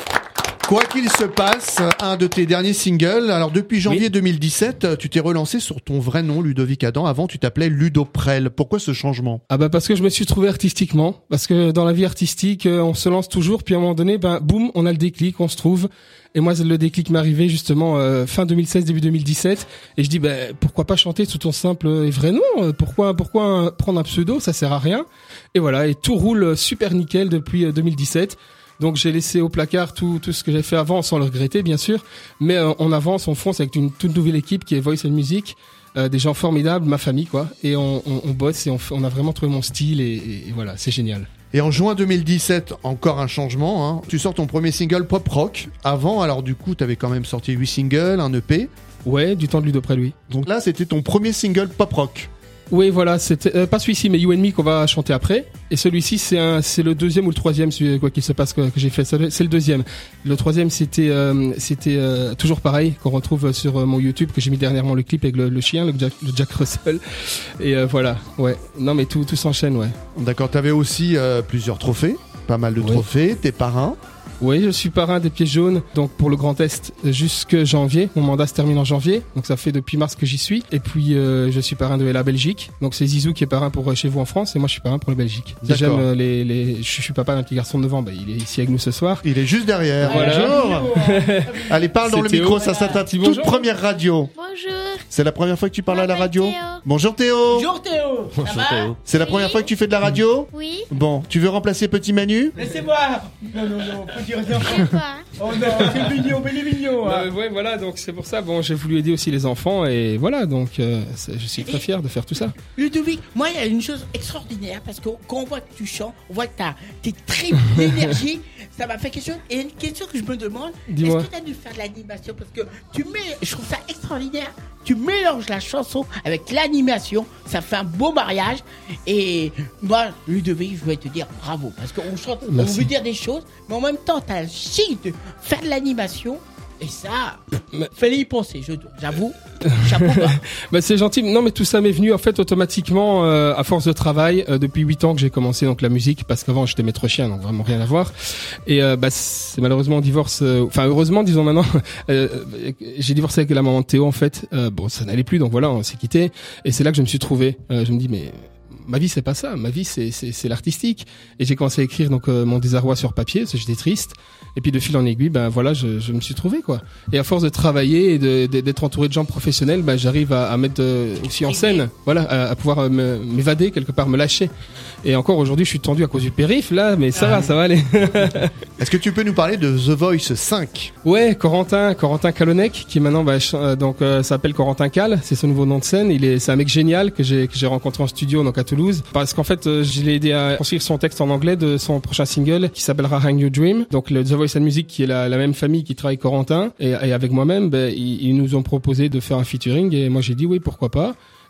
Quoi qu'il se passe, un de tes derniers singles. Alors depuis janvier oui. deux mille dix-sept, tu t'es relancé sur ton vrai nom, Ludovic Adam. Avant, tu t'appelais Ludo Prel. Pourquoi ce changement? Ah bah parce que je me suis trouvé artistiquement. Parce que dans la vie artistique, on se lance toujours, puis à un moment donné, ben boum, on a le déclic, on se trouve. Et moi, le déclic m'est arrivé justement euh, fin deux mille seize, début deux mille dix-sept. Et je dis, ben pourquoi pas chanter sous ton simple et vrai nom? Pourquoi, pourquoi prendre un pseudo? Ça sert à rien. Et voilà, et tout roule super nickel depuis deux mille dix-sept. Donc j'ai laissé au placard tout tout ce que j'ai fait avant, sans le regretter bien sûr, mais euh, on avance, on fonce avec une toute nouvelle équipe qui est Voice and Music, euh, des gens formidables, ma famille quoi, et on, on, on bosse et on, on a vraiment trouvé mon style et, et, et voilà, c'est génial. Et en juin deux mille dix-sept, encore un changement, hein. Tu sors ton premier single pop rock. Avant, alors du coup, t'avais quand même sorti huit singles, un E P. Ouais, du temps de Ludo Prel, oui. Donc là, c'était ton premier single pop rock. Oui, voilà, c'était euh, pas celui-ci, mais You and Me qu'on va chanter après. Et celui-ci, c'est un, c'est le deuxième ou le troisième, celui, quoi qu'il se passe que, que j'ai fait. C'est le deuxième. Le troisième, c'était, euh, c'était euh, toujours pareil qu'on retrouve sur euh, mon YouTube que j'ai mis dernièrement le clip avec le, le chien, le Jack, le Jack Russell. Et euh, voilà, ouais. Non, mais tout, tout s'enchaîne, ouais. D'accord. T'avais aussi euh, plusieurs trophées, pas mal de ouais. trophées. T'es parrain. Oui, je suis parrain des Pieds Jaunes, donc pour le Grand Est jusque janvier. Mon mandat se termine en janvier, donc ça fait depuis mars que j'y suis. Et puis euh, je suis parrain de la Belgique, donc c'est Zizou qui est parrain pour chez vous en France et moi je suis parrain pour la Belgique. J'aime euh, les, les, je suis papa d'un petit garçon de neuf ans, bah, il est ici avec nous ce soir. Il est juste derrière. Voilà. Bonjour. Allez, parle dans le Théo. micro, ça c'est ta toute Bonjour. première radio. Bonjour. C'est la première fois que tu parles à la radio? Théo. Bonjour Théo. Bonjour Théo. Ça Bonjour va? Théo. C'est la première fois que tu fais de la radio? Oui. Bon, tu veux remplacer Petit Manu? Laissez-moi. Non, non, non, faut dire ça. Quoi? Oh non, c'est mignon, mais il est mignon. Hein. Euh, ouais, voilà, donc c'est pour ça. Bon, j'ai voulu aider aussi les enfants et voilà, donc euh, je suis très fier de faire tout ça. Ludovic, moi il y a une chose extraordinaire parce que quand on voit que tu chantes, on voit que t'as t'es très d'énergie. Ça m'a fait question. Et une question que je me demande, Dis-moi. est-ce que tu as dû faire de l'animation? Parce que tu mets, je trouve ça extraordinaire. Tu mélanges la chanson avec l'animation, ça fait un beau mariage. Et moi, Ludovic, je vais te dire bravo. Parce qu'on chante, Merci. on veut dire des choses, mais en même temps, tu as le chic de faire de l'animation. Et ça, Mais- fallait y penser, je- j'avoue. Chapeau bas. Bah c'est gentil. Non mais tout ça m'est venu en fait automatiquement euh, à force de travail euh, depuis huit ans que j'ai commencé donc la musique parce qu'avant j'étais maître chien donc vraiment rien à voir. Et euh, bah c'est malheureusement on divorce euh, enfin heureusement disons maintenant euh, j'ai divorcé avec la maman de Théo en fait. Euh, bon ça n'allait plus donc voilà, on s'est quitté et c'est là que je me suis trouvé. Euh, je me dis mais ma vie c'est pas ça, ma vie c'est c'est c'est l'artistique et j'ai commencé à écrire donc euh, mon désarroi sur papier parce que j'étais triste et puis de fil en aiguille ben voilà je je me suis trouvé quoi. Et à force de travailler et de, de- d'être entouré de gens professionnels ben j'arrive à, à mettre euh, aussi en scène voilà à, à pouvoir euh, me- m'évader quelque part, me lâcher. Et encore aujourd'hui je suis tendu à cause du périph là mais ça va ça va aller. Est-ce que tu peux nous parler de The Voice cinq? Ouais, Corentin, Corentin Kalonec, qui maintenant bah, ch- euh, donc euh, s'appelle Corentin Cal, c'est son nouveau nom de scène. Il est, c'est un mec génial que j'ai que j'ai rencontré en studio donc à Toulouse, parce qu'en fait euh, je l'ai aidé à construire son texte en anglais de son prochain single qui s'appellera Hang Your Dream. Donc le The Voice and Music qui est la, la même famille qui travaille Corentin et, et avec moi-même, bah, ils, ils nous ont proposé de faire un featuring et moi j'ai dit oui pourquoi pas.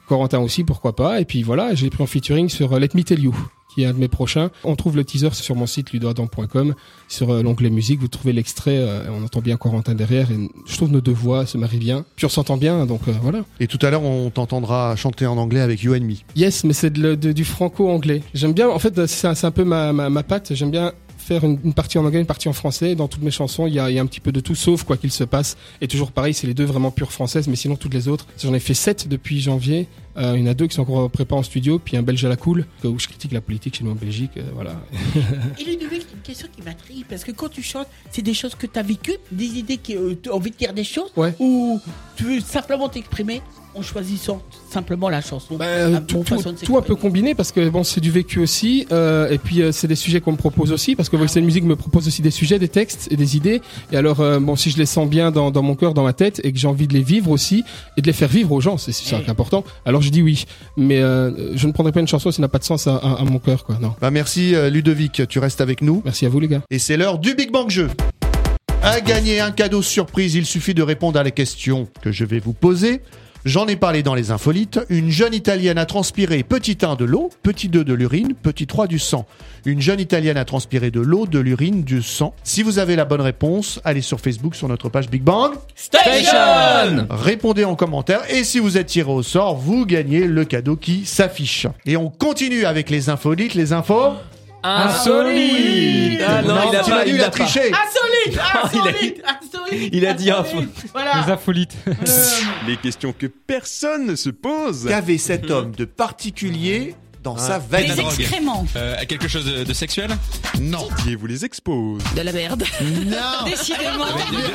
Corentin aussi, pourquoi pas. Et puis voilà, j'ai pris en featuring sur euh, Let Me Tell You, qui est un de mes prochains. On trouve le teaser sur mon site ludoadam point com, sur euh, l'onglet musique, vous trouvez l'extrait, euh, on entend bien Corentin derrière, et je trouve nos deux voix se marient bien, puis on s'entend bien, donc euh, voilà. Et tout à l'heure, on t'entendra chanter en anglais avec You and Me. Yes, mais c'est de, le- de- du franco-anglais. J'aime bien, en fait, c'est un, c'est un peu ma, ma, ma patte, j'aime bien faire une, une partie en anglais, une partie en français. Dans toutes mes chansons, il y a, il y a un petit peu de tout, sauf quoi qu'il se passe. Et toujours pareil, c'est les deux vraiment pures françaises, mais sinon toutes les autres. J'en ai fait sept depuis janvier. Euh, il y en a deux qui sont encore préparés en studio, puis un belge à la cool, où je critique la politique chez nous en Belgique, euh, voilà. Et Ludovic, c'est une question qui m'intrigue, parce que quand tu chantes, c'est des choses que tu as vécues, des idées qui euh, tu as envie de dire des choses, Ouais. ou tu veux simplement t'exprimer en choisissant simplement la chanson. Euh, la tout, bonne tout, façon de tout un peu s'exprimer. combiné parce que bon c'est du vécu aussi euh, et puis euh, c'est des sujets qu'on me propose aussi parce que Voice and Music me propose aussi des sujets, des textes et des idées et alors euh, bon si je les sens bien dans, dans mon cœur, dans ma tête et que j'ai envie de les vivre aussi et de les faire vivre aux gens, c'est c'est ça qui est important, alors je dis oui, mais euh, je ne prendrai pas une chanson si ça n'a pas de sens à, à, à mon cœur quoi, non. Bah merci euh, Ludovic, tu restes avec nous. Merci à vous les gars. Et c'est l'heure du Big Bang Jeu. À gagner un cadeau surprise, il suffit de répondre à la question que je vais vous poser. J'en ai parlé dans les infolites. Une jeune Italienne a transpiré petit un de l'eau, petit deux de l'urine, petit trois du sang. Une jeune Italienne a transpiré de l'eau, de l'urine, du sang. Si vous avez la bonne réponse, allez sur Facebook sur notre page Big Bang Station. Répondez en commentaire et si vous êtes tiré au sort, vous gagnez le cadeau qui s'affiche. Et on continue avec les infolites, les infos. Insolite. Ah non, Non, il a tu pas, m'as dit, il il a a pas. triché. Insolite, Il a- insolite, insolite. il a dit insolite. Voilà. Les infolites. Les questions que personne ne se pose. Qu'avait cet homme de particulier dans sa valise? Des excréments. Euh, quelque chose de, de sexuel? Non. Didier vous les expose. De la merde. Non. Décidément.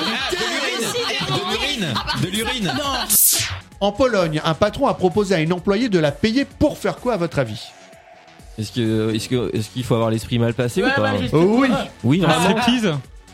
De l'urine? De l'urine? En Pologne, un patron a proposé à une employée de la payer pour faire quoi à votre avis? Est-ce que, est-ce que, est-ce qu'il faut avoir l'esprit mal placé Ouais, ou pas ouais, je sais Oh, oui. pas. Oui, Un vraiment. striptease.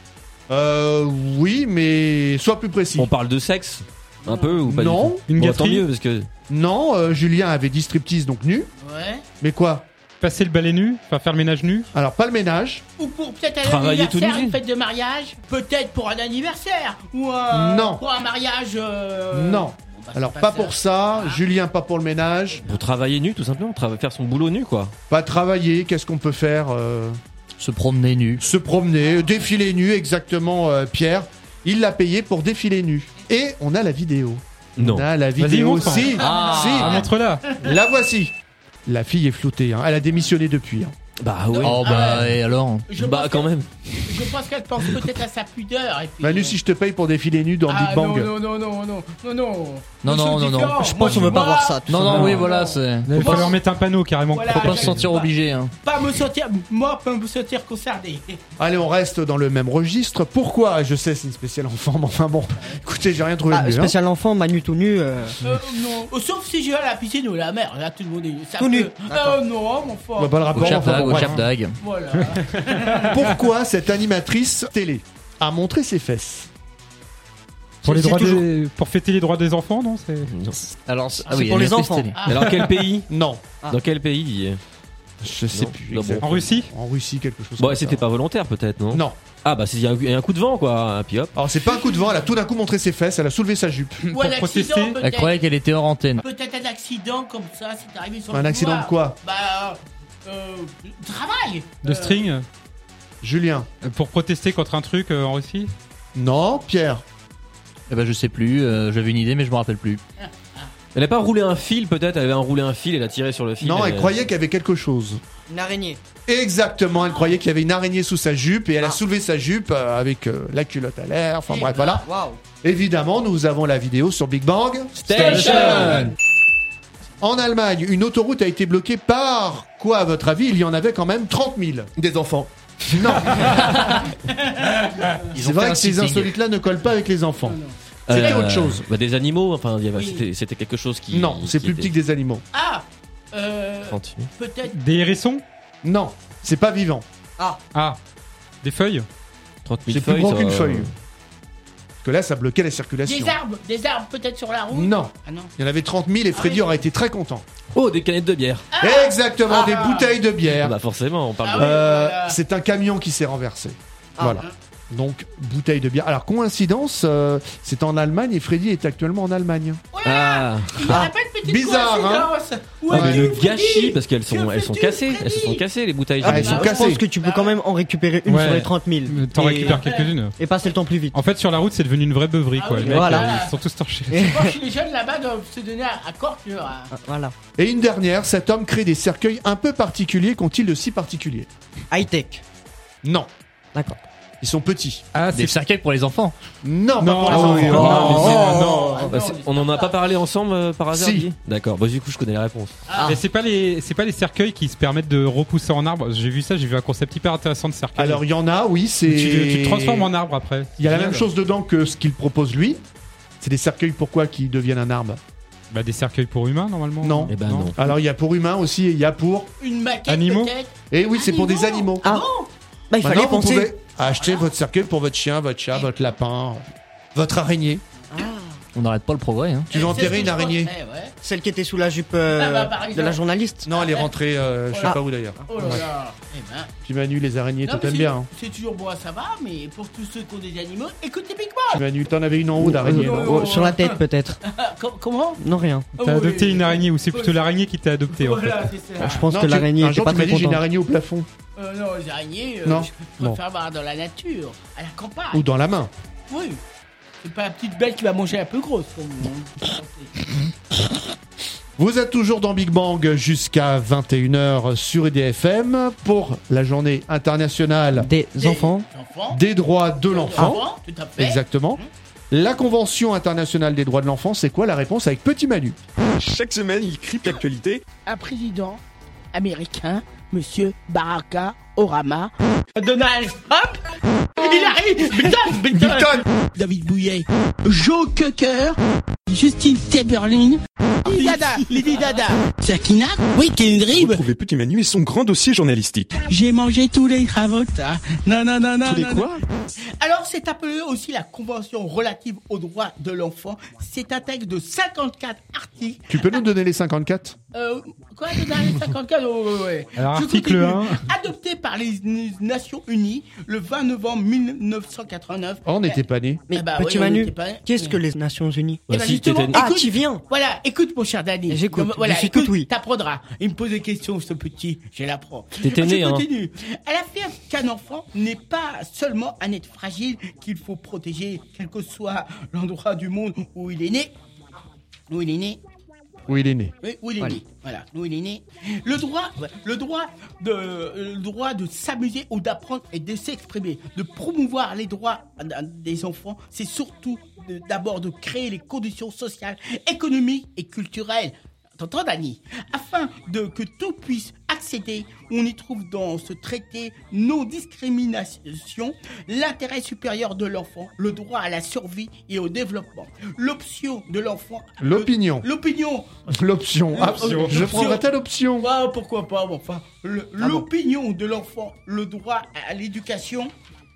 Euh, oui, mais sois plus précis. On parle de sexe un peu ou pas Non. du tout Une Bon, gâterie. tant mieux parce que Non, euh, Julien avait dit striptease donc nu. Ouais. Mais quoi? Passer le balai nu. Enfin, faire le ménage nu. Alors pas le ménage. Ou pour peut-être un Travailler tout anniversaire, nu. une fête de mariage. Peut-être pour un anniversaire. Ou euh, Non. pour un mariage. euh, Non. bon, bah, c'est Alors pas ça. pour ça. Ah. Julien pas pour le ménage. pour travailler nu tout simplement, trava- faire son boulot nu quoi. Pas travailler. Qu'est-ce qu'on peut faire? euh, Se promener nu. Se promener, défiler nu exactement. euh, Pierre, il l'a payé pour défiler nu. Et on a la vidéo. Non. On a la Vas-y, vidéo montre. aussi. Ah. Si. Ah, montre-la. La voici. La fille est flottée. Hein. Elle a démissionné depuis. Hein. Bah oui. Oh bah Ah ouais. et alors Je Bah pense quand qu'elle- même. Je pense qu'elle pense peut-être à sa pudeur. Et puis, Manu, si je te paye pour défiler nu dans ah, Big Bang. Non, non, non, non, non, non, non. Non, non, non, non. Je pense qu'on veut pas voir ça. tout Non non simplement. oui voilà c'est. Il Bon. faut leur mettre un panneau carrément. Voilà. Faut pas se je- sentir pas- obligé hein. Pas me sentir, moi, pas me sentir concerné. Allez, on reste dans le même registre. Pourquoi? Je sais, c'est une spéciale enfant, mais enfin bon. Écoutez, j'ai rien trouvé Ah, de mieux. hein. spécial enfant, Manu tout nu. euh, Euh, non, Euh, sauf si je vais à la piscine ou à la mer, là tout le monde est. ça Tout peut- nu. Euh, non, mon frère. On va pas le Au rapport. chap enfin, dag, bon, au bref. chap dag. Voilà. Pourquoi cette animatrice télé a montré ses fesses? Pour les C'est droits toujours- des... pour fêter les droits des enfants, non? C'est. Non. Alors c'est- ah c'est oui, pour les animatrice enfants. télé. Ah. Alors quel pays? Non. Ah. Dans quel pays Didier? Je sais Non. plus. Non, bon. exactement. En Russie. En Russie, quelque chose. Bon, comme c'était ça. pas volontaire peut-être non? Non. Ah bah c'est il y a un- il y a un coup de vent quoi, puis hop. Alors c'est pas un coup de vent. Elle a tout d'un coup montré ses fesses. Elle a soulevé sa jupe. Ou un protester. accident, Elle peut-être. croyait qu'elle était hors antenne. Peut-être un accident comme ça, c'est arrivé sur Un le accident couloir. de quoi? Bah, euh, travail. De Euh, string. Julien. euh, Pour protester contre un truc euh, en Russie. Non. Pierre. Eh ben je sais plus, euh, j'avais une idée mais je me rappelle plus. Elle a pas roulé un fil peut-être, elle avait enroulé un fil, elle a tiré sur le fil. Non, elle elle- croyait qu'il y avait quelque chose. Une araignée. Exactement. Elle croyait qu'il y avait une araignée sous sa jupe et elle a soulevé sa jupe euh, avec euh, la culotte à l'air. Enfin bref, voilà. Waouh. Évidemment, nous avons la vidéo sur Big Bang Station. En Allemagne, une autoroute a été bloquée par quoi, à votre avis? Il y en avait quand même trente mille. Des enfants. Non. Ils C'est ont fait vrai un que ces sitting. insolites-là ne collent pas avec les enfants. C'était Euh, autre chose. Bah des animaux, enfin il y avait- Oui. c'était c'était quelque chose qui. Non, c'est qui plus était- petit que des animaux. Ah, euh, trente. peut-être. Des hérissons. Non, c'est pas vivant. Ah. Ah. Des feuilles. trente mille C'est plus feuilles. grand ça- qu'une feuille. Parce que là, ça bloquait la circulation. Des arbres, des arbres peut-être sur la route. Non. Ah non. Il y en avait trente mille et Freddy oui. aurait été très content. Oh, des canettes de bière. Exactement, Ah. des bouteilles de Ah bière. bah forcément, on parle Ah de. oui. Euh, voilà. C'est un camion qui s'est renversé. Ah. Voilà. Donc, bouteille de bière. Alors, coïncidence, euh, c'est en Allemagne et Freddy est actuellement en Allemagne. Ah, Il me rappelle petite bizarre, hein. coïncidence. Ah, Ouais, mais le Freddy. gâchis, parce qu'elles sont, Que elles sont fais-tu, cassées. Elles se sont Freddy cassées, les bouteilles. Ah, elles j'ai sont vu. Je cassées. pense que tu peux quand même en récupérer une Ouais. sur les trente mille. T'en Et- récupères quelques-unes. Et passer le temps plus vite. En fait, sur la route, c'est devenu une vraie beuverie, Ah quoi. oui, Les mecs, voilà. euh, ils sont tous torchés. Je pense que les jeunes là-bas doivent se donner à, à corps que, à- Voilà. Et une dernière, cet homme crée des cercueils un peu particuliers. Qu'ont-ils de si particulier? High-tech. Non. D'accord. Ils sont petits. Ah, Des c'est cercueils pour les enfants. Non, pas Non, pour les ah enfants. oui, Non. oh, Non. non. Bah, c'est- on en a pas parlé ensemble euh, par hasard Si. Guy D'accord. Bah, du coup, je connais les réponses. Ah. Mais c'est pas les, c'est pas les cercueils qui se permettent de repousser en arbre. J'ai vu ça, j'ai vu un concept hyper intéressant de cercueil. Alors, il y en a, oui, c'est. tu, tu te transformes en arbre après. Il y a la Génial. même chose dedans que ce qu'il propose lui. C'est des cercueils, pourquoi, qui deviennent un arbre? Bah, des cercueils pour humains normalement. Non. Eh ben non. Alors, il y a pour humains aussi et il y a pour. une maquette Animaux peut-être. Et oui, c'est pour des animaux. Ah, bah il fallait Maintenant, vous penser. pouvez acheter votre cercueil pour votre chien, votre chat, votre lapin, votre araignée. On n'arrête pas le progrès. Hein. Tu veux C'est enterrer ce que une je araignée? pensais, ouais. Celle qui était sous la jupe euh, Ah bah, par de exemple. la journaliste. Non, elle est rentrée, euh, je sais Ah. pas où d'ailleurs. Oh là là. Eh ben. Puis Manu, les araignées, Non, toi mais t'aimes c'est- bien. Hein. C'est toujours bon à savoir, mais pour tous ceux qui ont des animaux, écoutez Big Puis Manu, t'en avais une en haut d'araignée. Euh, non oh, sur la tête peut-être. Com- Comment Non, rien. T'as Oh, oui. adopté une araignée ou c'est plutôt l'araignée qui t'a adopté en fait. Voilà, c'est ça. Je pense Non, que tu- l'araignée un était jour, pas tu m'as très dit j'ai une contente. araignée au plafond. Euh, non, les araignées, euh, Non. je préfère voir dans la nature, à la campagne. Ou dans la main. Oui. C'est pas la petite belle qui va manger un peu grosse. Comme Vous êtes toujours dans Big Bang jusqu'à vingt et une heures sur I D F M pour la journée internationale Des enfants. enfants. des droits de l'enfant. Enfants, tout à fait. Exactement. La Convention internationale des droits de l'enfant, c'est quoi la réponse avec Petit Manu? Chaque semaine, il crypte l'actualité. Un président américain, Monsieur Barack Obama. Donald Trump. Il arrive. Bigton, Bigton. David Bouillet. Joe Cocker. Justine Timberlake. Lady Dada. Lady Dada. Sakina. Oui, Kendrick. Retrouvez Petit Manu et son grand dossier journalistique. J'ai mangé tous les cravotas. Non, non, non, non. Tous les non, quoi? Alors, c'est appelé aussi la Convention relative aux droits de l'enfant. C'est un texte de cinquante-quatre articles. Tu peux nous donner les cinquante-quatre? Euh, quoi, de dans les cinquante-quatre? Oh, ouais, ouais. Alors, Je article continue. un. Adopté par les Nations Unies le vingt novembre mille neuf cent quatre-vingt-neuf. Oh, on n'était pas nés. Mais Eh bah petit oui, on Manu, était pas- qu'est-ce que les Nations Unies Eh ben, Bah, si, justement, t'étais- Ah, écoute- tu viens. Voilà, écoute mon cher Danny. J'écoute, Donc, Voilà, je suis écoute, tout oui. t'apprendras. Il me pose des questions, ce petit, je l'apprends. T'étais né, Je hein. continue. Elle affirme qu'un enfant n'est pas seulement un être fragile qu'il faut protéger, quel que soit l'endroit du monde où il est né. Où il est né. Où il est né. Oui, où il est Voilà. né. Voilà, où il est né. Le droit, le droit de, le droit de s'amuser ou d'apprendre et de s'exprimer, de promouvoir les droits des enfants, c'est surtout de- d'abord de créer les conditions sociales, économiques et culturelles. T'entends, Dani? Afin de que tout puisse accéder, on y trouve dans ce traité non-discrimination l'intérêt supérieur de l'enfant, le droit à la survie et au développement, l'option de l'enfant, L'opinion. l'opinion, L'option. Ah, L'option. je prendrais telle option. ah, pourquoi pas, bon, enfin, le- Ah bon. l'opinion de l'enfant, le droit à l'éducation,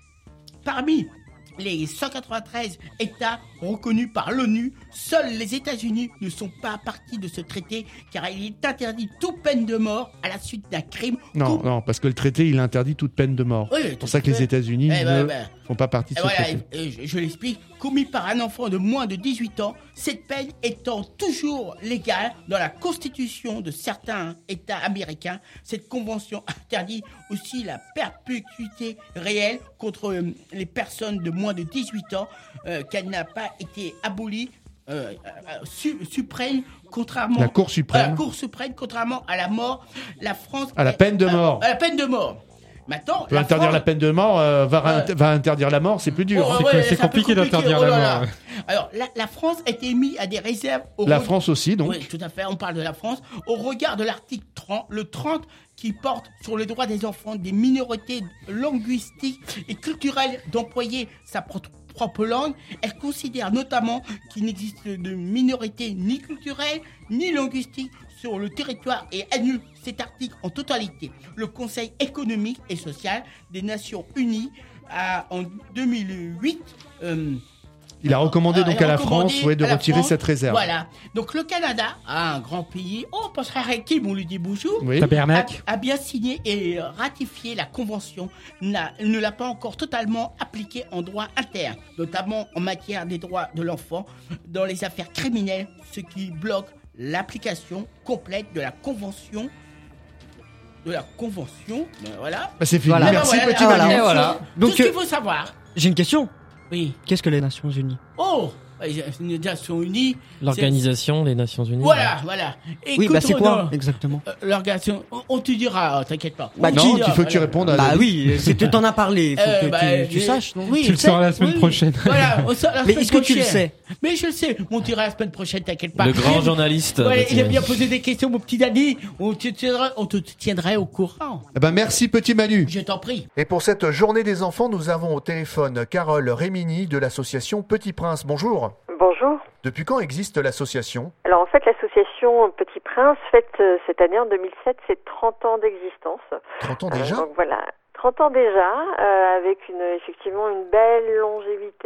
parmi les cent quatre-vingt-treize États reconnus par l'ONU, seuls les États-Unis ne sont pas partie de ce traité car il est interdit toute peine de mort à la suite d'un crime. Non, com- non, parce que le traité, il interdit toute peine de mort. Oui, C'est tout pour ça à que les fait. États-Unis Eh ne ben, ben. font pas partie de Et ce voilà, traité. et- et je, je l'explique, commis par un enfant de moins de dix-huit ans, cette peine étant toujours légale dans la constitution de certains États américains, cette convention interdit aussi la perpétuité réelle contre euh, les personnes de moins de dix-huit ans, euh, qu'elle n'a pas été abolie. Euh, euh, su- suprême, contrairement La Cour suprême. à la Cour suprême, contrairement à la mort, la France À la peine de à- mort. à la peine de mort. Maintenant, On peut la interdire France- la peine de mort, euh, va, Ouais. rin- va interdire la mort, c'est plus dur. Oh, hein. C'est ouais, co- c'est un peu compliqué d'interdire oh la là là. mort. Alors, la, la France a été mise à des réserves. Au La re- France aussi, donc. Oui, tout à fait, on parle de la France. Au regard de l'article trente, le trente qui porte sur les droits des enfants, des minorités linguistiques et culturelles d'employer sa propre propre langue, elle considère notamment qu'il n'existe de minorité ni culturelle ni linguistique sur le territoire et annule cet article en totalité. Le Conseil économique et social des Nations Unies a en deux mille huit euh, Il a recommandé Euh, donc il a à la recommandé France ouais, de à la retirer France. cette réserve. Voilà. Donc le Canada, un grand pays, oh, on pensera à qui on lui dit bonjour, Oui. Tabernacle. a, a bien signé et ratifié la convention, n'a- ne l'a pas encore totalement appliquée en droit interne, notamment en matière des droits de l'enfant dans les affaires criminelles, ce qui bloque l'application complète de la convention. De la convention, ben voilà. Bah, c'est fini. Voilà. Merci Ben voilà, petit la Manu. convention. voilà. Tout Donc, ce qu'il euh, faut savoir. J'ai une question. Oui. Qu'est-ce que les Nations Unies? Oh, les Nations Unies. c'est- L'Organisation des Nations Unies. Voilà, voilà. Oui, bah c'est Écoute, quoi non, exactement? euh, L'organisation, on, on te dira, oh, t'inquiète pas. Bah, On te Non, dira, il faut que tu voilà. répondes à Bah la- oui, c'est que t'en as parlé. Faut Euh, que bah, tu, tu j'ai- saches, non? Oui, Tu le je sais. sauras la semaine Oui. prochaine. Voilà, on sort la Mais semaine est-ce que tu le prochaine. sais? Mais je le sais, on dira la semaine prochaine, t'inquiète pas. Le grand Il- journaliste. Ouais, il a Petit bien Manu. posé des questions, mon petit Dani. On te tiendra, on te tiendrait au courant. Eh ben, merci petit Manu. Je t'en prie. Et pour cette journée des enfants, nous avons au téléphone Carole Rémini de l'association Petit Prince. Bonjour. Bonjour. Depuis quand existe l'association? Alors en fait, l'association Petit Prince fête euh, cette année en deux mille sept ses trente ans d'existence. trente ans Euh, déjà? donc voilà, trente ans déjà, euh, avec une effectivement une belle longévité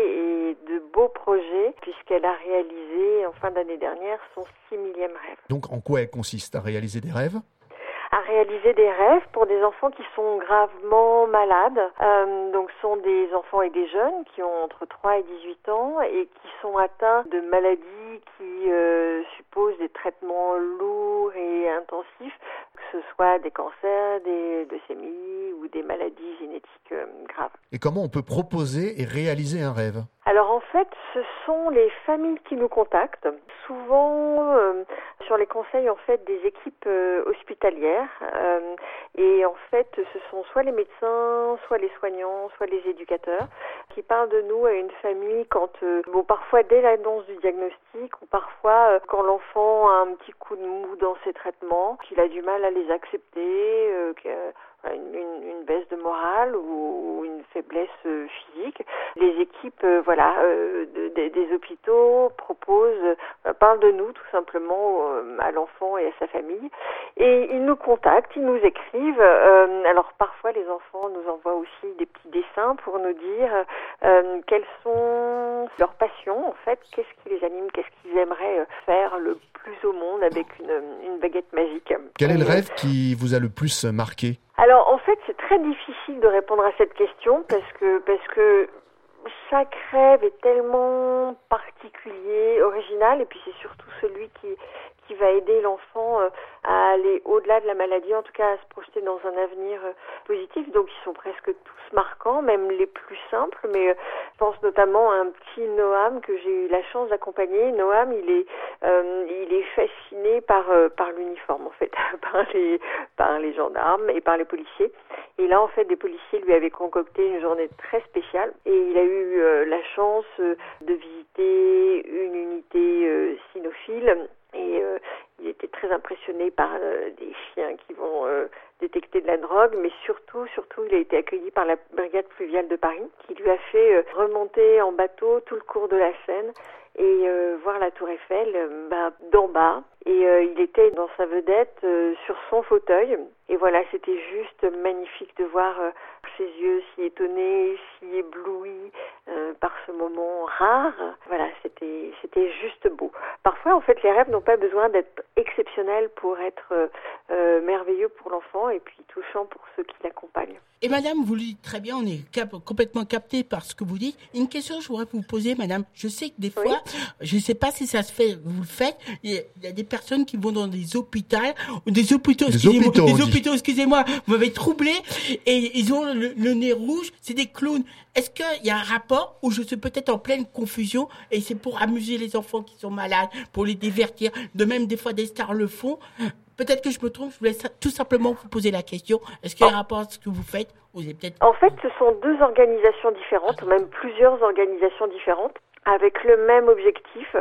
et de beaux projets, puisqu'elle a réalisé en fin d'année dernière son six millième rêve. Donc en quoi elle consiste? À réaliser des rêves? À réaliser des rêves pour des enfants qui sont gravement malades. Euh, donc ce sont des enfants et des jeunes qui ont entre trois et dix-huit ans et qui sont atteints de maladies qui euh, supposent des traitements lourds et intensifs, que ce soit des cancers, des leucémies ou des maladies génétiques euh, graves. Et comment on peut proposer et réaliser un rêve? Alors en fait, ce sont les familles qui nous contactent, souvent euh, sur les conseils en fait des équipes euh, hospitalières, euh, et en fait ce sont soit les médecins, soit les soignants, soit les éducateurs qui parlent de nous à une famille quand, euh, bon parfois dès l'annonce du diagnostic ou parfois euh, quand l'enfant a un petit coup de mou dans ses traitements, qu'il a du mal à les accepter, euh, que, Une, une, une baisse de morale ou une faiblesse euh, physique. Les équipes euh, voilà, euh, de, de, des hôpitaux proposent, euh, parlent de nous tout simplement euh, à l'enfant et à sa famille. Et ils nous contactent, ils nous écrivent. Euh, alors parfois les enfants nous envoient aussi des petits dessins pour nous dire euh, quelles sont leurs passions en fait, qu'est-ce qui les anime, qu'est-ce qu'ils aimeraient faire le plus au monde avec une, une baguette magique. Quel est le rêve qui vous a le plus marqué? Alors en fait c'est très difficile de répondre à cette question parce que parce que chaque rêve est tellement particulier, original et puis c'est surtout celui qui qui va aider l'enfant euh, à aller au-delà de la maladie, en tout cas à se projeter dans un avenir euh, positif. Donc ils sont presque tous marquants, même les plus simples, mais euh, je pense notamment à un petit Noam que j'ai eu la chance d'accompagner. Noam, il est euh, il est fasciné par euh, par l'uniforme en fait, par les par les gendarmes et par les policiers. Et là en fait des policiers lui avaient concocté une journée très spéciale et il a eu euh, la chance euh, de visiter une unité euh, cynophile. Et euh, il était très impressionné par euh, des chiens qui vont euh, détecter de la drogue, mais surtout, surtout, il a été accueilli par la brigade fluviale de Paris, qui lui a fait euh, remonter en bateau tout le cours de la Seine et euh, voir la Tour Eiffel euh, bah, d'en bas. Et euh, il était dans sa vedette euh, sur son fauteuil. Et voilà, c'était juste magnifique de voir euh, ses yeux si étonnés, si éblouis euh, par ce moment rare. Voilà, c'était c'était juste beau. Parfois, en fait, les rêves n'ont pas besoin d'être exceptionnels pour être euh, euh, merveilleux pour l'enfant et puis touchants pour ceux qui l'accompagnent. Et madame, vous le dites très bien, on est cap- complètement capté par ce que vous dites. Une question que je voudrais vous poser, madame. Je sais que des fois, je ne sais pas si ça se fait, vous le faites, il y a, il y a des personnes qui vont dans des hôpitaux, ou des hôpitaux, Des excusez-moi, hôpitaux, on des dit. hôpitaux, excusez-moi, vous m'avez troublé, et ils ont le, le nez rouge, c'est des clowns. Est-ce qu'il y a un rapport où je suis peut-être en pleine confusion, et c'est pour amuser les enfants qui sont malades, pour les divertir, de même des fois des stars le font? Peut-être que je me trompe, je voulais tout simplement vous poser la question. Est-ce qu'il y a un rapport à ce que vous faites? Vous avez peut-être... En fait, ce sont deux organisations différentes, même plusieurs organisations différentes, avec le même objectif,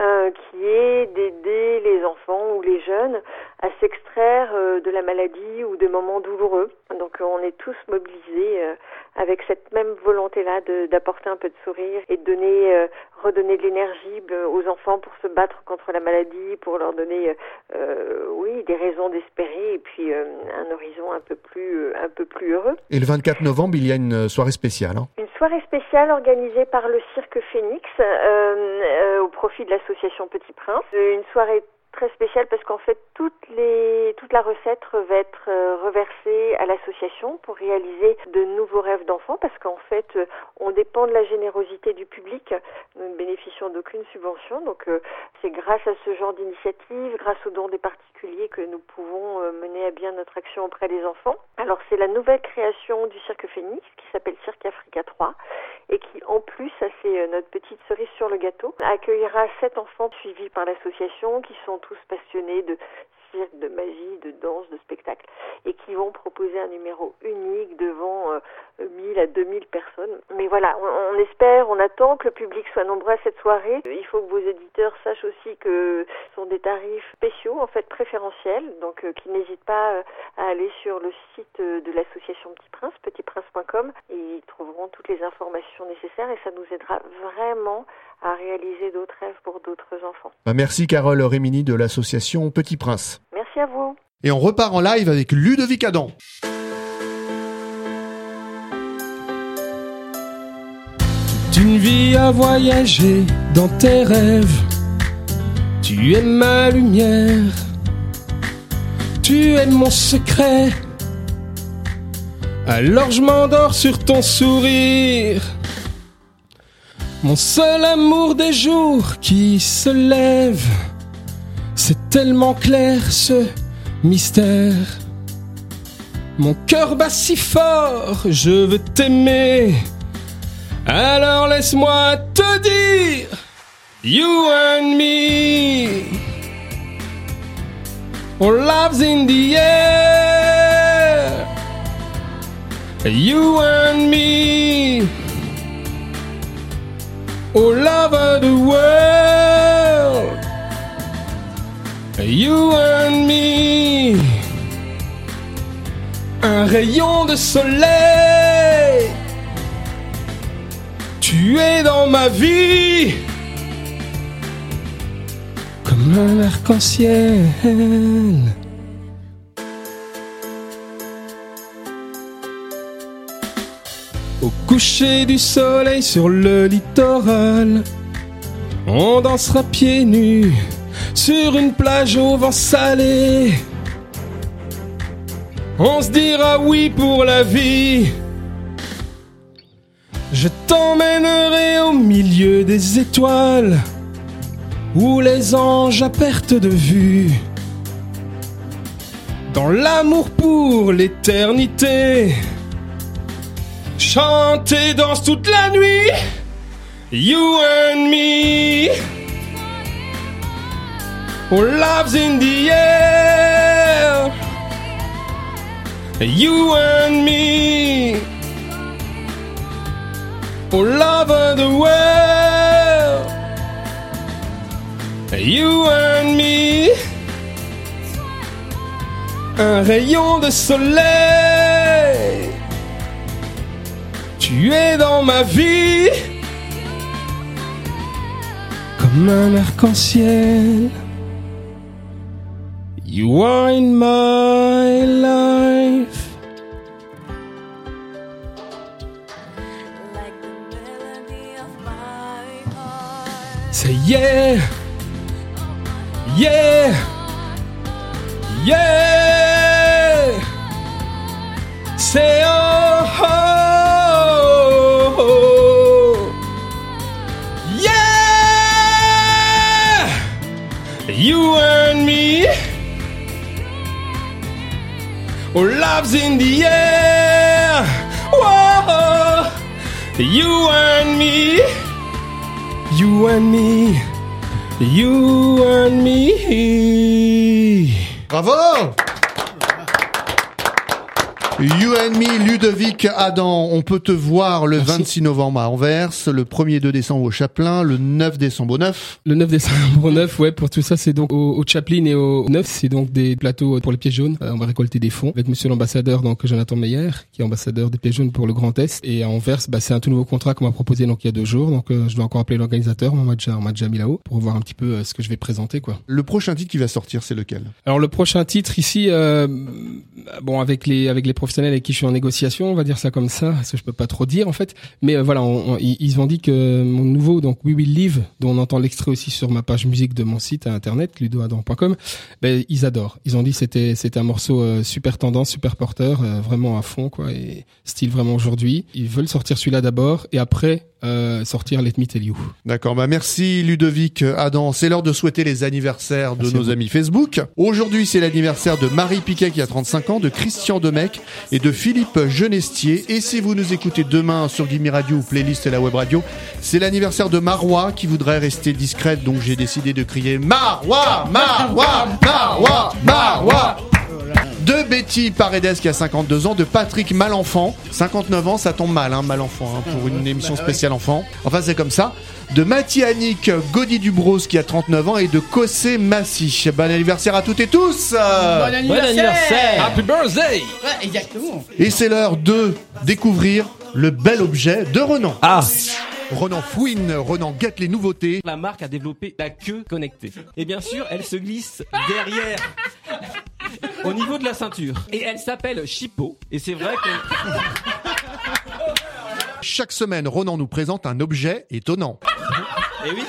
euh, qui est d'aider les enfants ou les jeunes à s'extraire euh, de la maladie ou de moments douloureux. Donc euh, on est tous mobilisés euh, avec cette même volonté-là de, d'apporter un peu de sourire et de donner, euh, redonner de l'énergie euh, aux enfants pour se battre contre la maladie, pour leur donner, euh, oui, des raisons d'espérer et puis euh, un horizon un peu plus, euh, un peu plus heureux. Et le vingt-quatre novembre, il y a une soirée spéciale. Hein. Une soirée spéciale organisée par le Cirque Phénix euh, euh, au profit de l'association Petit Prince. Une soirée très spéciale parce qu'en fait toutes les toute la recette va être euh, reversée à l'association pour réaliser de nouveaux rêves d'enfants parce qu'en fait euh, on dépend de la générosité du public. Nous ne bénéficions d'aucune subvention, donc euh, c'est grâce à ce genre d'initiative, grâce aux dons des particuliers que nous pouvons euh, mener à bien notre action auprès des enfants. Alors c'est la nouvelle création du Cirque Phénix qui s'appelle Cirque Africa trois et qui en plus, ça c'est euh, notre petite cerise sur le gâteau, accueillera sept enfants suivis par l'association qui sont tous passionnés de cirque, de magie, de danse, de spectacle et qui vont proposer un numéro unique devant euh, mille à deux mille personnes. Mais voilà, on, on espère, on attend que le public soit nombreux à cette soirée. Il faut que vos auditeurs sachent aussi que ce sont des tarifs spéciaux, en fait préférentiels, donc euh, qu'ils n'hésitent pas euh, à aller sur le site euh, de l'association Petit Prince, petit prince point com, et ils trouveront toutes les informations nécessaires et ça nous aidera vraiment à réaliser d'autres rêves pour d'autres enfants. Bah merci Carole Rémini de l'association Petit Prince. Merci à vous. Et on repart en live avec Ludovic Adam. Toute une vie à voyager dans tes rêves. Tu es ma lumière. Tu es mon secret. Alors je m'endors sur ton sourire. Mon seul amour des jours qui se lève. C'est tellement clair ce mystère. Mon cœur bat si fort, je veux t'aimer. Alors laisse-moi te dire, you and me. Our love's in the air. You and me. All over the world. You and me. Un rayon de soleil. Tu es dans ma vie. Comme un arc-en-ciel. Au coucher du soleil sur le littoral, on dansera pieds nus sur une plage au vent salé. On se dira oui pour la vie. Je t'emmènerai au milieu des étoiles, où les anges à perte de vue, dans l'amour pour l'éternité. Chante et danse toute la nuit, you and me. Our love's in the air, you and me. All over the world, you and me. Un rayon de soleil. Tu es dans ma vie, comme un arc-en-ciel. You are in my life. Say yeah, yeah, yeah. Say oh, oh, oh. Yeah. You and me. Our love's in the air. Whoa. You and me. You and me, you and me. Bravo! You and me, Ludovic Adam. On peut te voir le Merci. vingt-six novembre à Anvers, le premier et deux décembre au Chaplin, le neuf décembre au neuf. Le neuf décembre au neuf, ouais, pour tout ça, c'est donc au, au Chaplin et au neuf, c'est donc des plateaux pour les pièces jaunes. Euh, on va récolter des fonds avec monsieur l'ambassadeur, donc Jonathan Meyer, qui est ambassadeur des pièces jaunes pour le Grand Est. Et à Anvers, bah, c'est un tout nouveau contrat qu'on m'a proposé donc il y a deux jours. Donc euh, je dois encore appeler l'organisateur, on m'a déjà, on m'a déjà mis là-haut pour voir un petit peu euh, ce que je vais présenter, quoi. Le prochain titre qui va sortir, c'est lequel? Alors le prochain titre ici, euh, bon, avec les avec les professionnels avec qui je suis en négociation, on va dire ça comme ça, parce que je peux pas trop dire en fait, mais euh, voilà, on, on, ils ont dit que mon nouveau, donc We Will Live, dont on entend l'extrait aussi sur ma page musique de mon site à internet ludo adam point com, ben ils adorent. Ils ont dit que c'était c'était un morceau euh, super tendance, super porteur, euh, vraiment à fond, quoi, et style vraiment aujourd'hui. Ils veulent sortir celui-là d'abord et après Euh, sortir Let Me Tell You. D'accord, bah merci Ludovic Adam. C'est l'heure de souhaiter les anniversaires de merci nos amis Facebook. Aujourd'hui, c'est l'anniversaire de Marie Piquet qui a trente-cinq ans, de Christian Demecq et de Philippe Genestier. Et si vous nous écoutez demain sur Gimme Radio ou Playlist et la web radio, c'est l'anniversaire de Marois qui voudrait rester discrète, donc j'ai décidé de crier Marois, Marois, Marois, Marois. De Betty Paredes qui a cinquante-deux ans, de Patrick Malenfant, cinquante-neuf ans, ça tombe mal, hein, Malenfant, hein, pour une émission spéciale enfant. Enfin, c'est comme ça. De Mathieu Annick Gaudy Dubros qui a trente-neuf ans et de Cossé Massy. Bon anniversaire à toutes et tous. Bon anniversaire. Bon anniversaire. Happy birthday. Ouais, exactement. Et c'est l'heure de découvrir le bel objet de Renan. Ah. Renan fouine, Renan guette les nouveautés. La marque a développé la queue connectée. Et bien sûr, elle se glisse derrière, au niveau de la ceinture. Et elle s'appelle Chipo. Et c'est vrai que... Chaque semaine, Renan nous présente un objet étonnant. Et oui.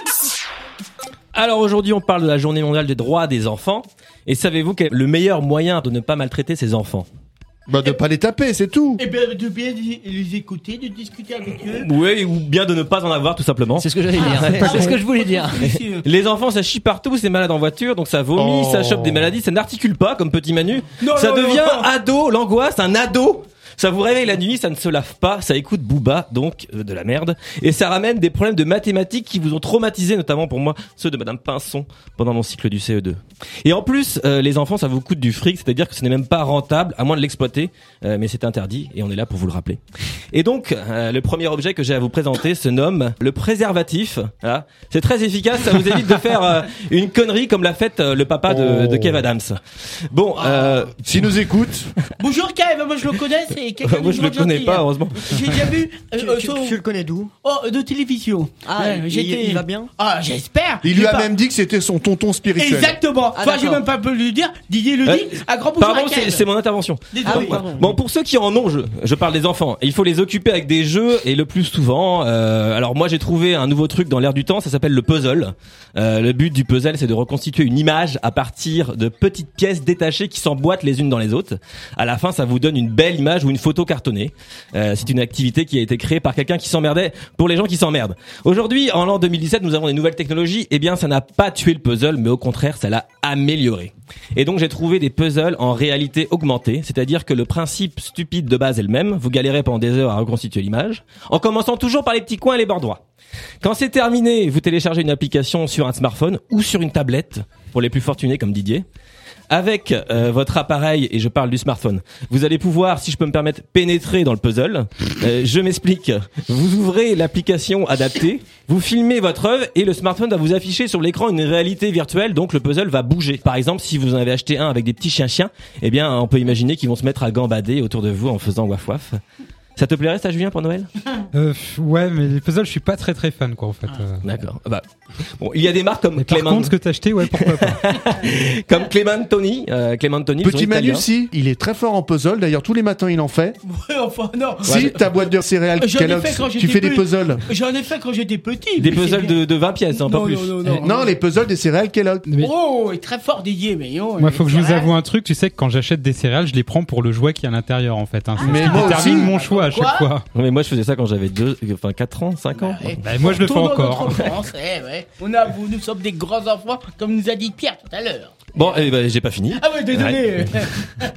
Alors aujourd'hui, on parle de la journée mondiale des droits des enfants. Et savez-vous quel est le meilleur moyen de ne pas maltraiter ses enfants ? Bah de pas les taper, c'est tout. Et bien de bien les écouter, de discuter avec eux. Oui, ou bien de ne pas en avoir tout simplement. C'est ce que j'allais dire. C'est ce que je voulais dire. Les enfants, ça chie partout, c'est malade en voiture, donc ça vomit, Oh. ça chope des maladies, ça n'articule pas comme petit Manu. Non, ça non, devient non. ado, l'angoisse, un ado. Ça vous réveille la nuit, ça ne se lave pas, ça écoute Booba, donc euh, de la merde, et ça ramène des problèmes de mathématiques qui vous ont traumatisé, notamment pour moi ceux de Madame Pinson pendant mon cycle du C E deux. Et en plus, euh, les enfants, ça vous coûte du fric, c'est-à-dire que ce n'est même pas rentable, à moins de l'exploiter, euh, mais c'est interdit, et on est là pour vous le rappeler. Et donc, euh, le premier objet que j'ai à vous présenter se nomme le préservatif. Voilà. C'est très efficace, ça vous évite de faire euh, une connerie comme l'a fait euh, le papa de, de Kev Adams. Bon, euh, s'il nous écoute. Bonjour Kev, moi je le connais, c'est quelqu'un moi de je le connais gentil, pas, hein. heureusement. J'ai déjà vu. Tu, euh, tu- son- tu le connais d'où? Oh, de télévision. Ah, Ouais, il- j'étais- il va bien? Ah, j'espère. Il J'ai lui a pas- même dit que c'était son tonton spirituel. Exactement. Ah, enfin, j'ai d'accord. même pas pu lui dire. Didier le Euh, dit. Un grand bonjour Pardon, à Kev. c'est, c'est mon intervention. Désolé. Ah oui, pardon. Bon, pour ceux qui en ont, je, je parle des enfants. Il faut les occuper avec des jeux et le plus souvent. Euh, alors moi, j'ai trouvé un nouveau truc dans l'air du temps. Ça s'appelle le puzzle. Euh, le but du puzzle, c'est de reconstituer une image à partir de petites pièces détachées qui s'emboîtent les unes dans les autres. À la fin, ça vous donne une belle image ou une photo cartonnée. Euh, c'est une activité qui a été créée par quelqu'un qui s'emmerdait pour les gens qui s'emmerdent. Aujourd'hui, en l'an deux mille dix-sept, nous avons des nouvelles technologies. Eh bien, ça n'a pas tué le puzzle, mais au contraire, ça l'a amélioré. Et donc, j'ai trouvé des puzzles en réalité augmentée, c'est-à-dire que le principe stupide de base est le même. Vous galérez pendant des heures à reconstituer l'image, en commençant toujours par les petits coins et les bords droits. Quand c'est terminé, vous téléchargez une application sur un smartphone ou sur une tablette, pour les plus fortunés comme Didier. Avec euh, votre appareil, et je parle du smartphone, vous allez pouvoir, si je peux me permettre, pénétrer dans le puzzle. Euh, je m'explique. Vous ouvrez l'application adaptée, vous filmez votre œuvre et le smartphone va vous afficher sur l'écran une réalité virtuelle, donc le puzzle va bouger. Par exemple, si vous en avez acheté un avec des petits chiens-chiens, eh bien, on peut imaginer qu'ils vont se mettre à gambader autour de vous en faisant waf-waf. Ça te plairait ça, Julien, pour Noël? Euh, ouais, mais les puzzles, je suis pas très très fan, quoi, en fait. Euh. D'accord. Bah, bon, il y a des marques comme Mais par Clément, contre, ce que t'as acheté, ouais, pourquoi pas. comme Clément Tony, euh, Clément Tony. Petit Manu, si, il est très fort en puzzle. D'ailleurs, tous les matins, il en fait. Ouais, enfin, non. Si, ta boîte de céréales J'en ai Kellogg's, fait quand tu j'étais fais des petit. puzzles. J'en ai fait quand j'étais petit. Des mais c'est puzzles bien. de, de vingt pièces, hein, pas Non, plus. non, non, non. Non, les puzzles des céréales Kellogg's. Mais Oh, il est très fort Didier, mais non. moi, il faut que est je vous vrai. avoue un truc. Tu sais que quand j'achète des céréales, je les prends pour le jouet qui est à l'intérieur, en fait. Hein. C'est mais ce qui moi détermine aussi. mon choix à Quoi chaque fois. Non, mais moi je faisais ça quand j'avais deux, enfin quatre ans, cinq ans. Ouais. Bah, moi, je le fais Tout dans encore. notre enfance, eh, ouais. On a, nous sommes des grands enfants, comme nous a dit Pierre tout à l'heure. Bon, eh ben, j'ai pas fini. Ah ouais, désolé.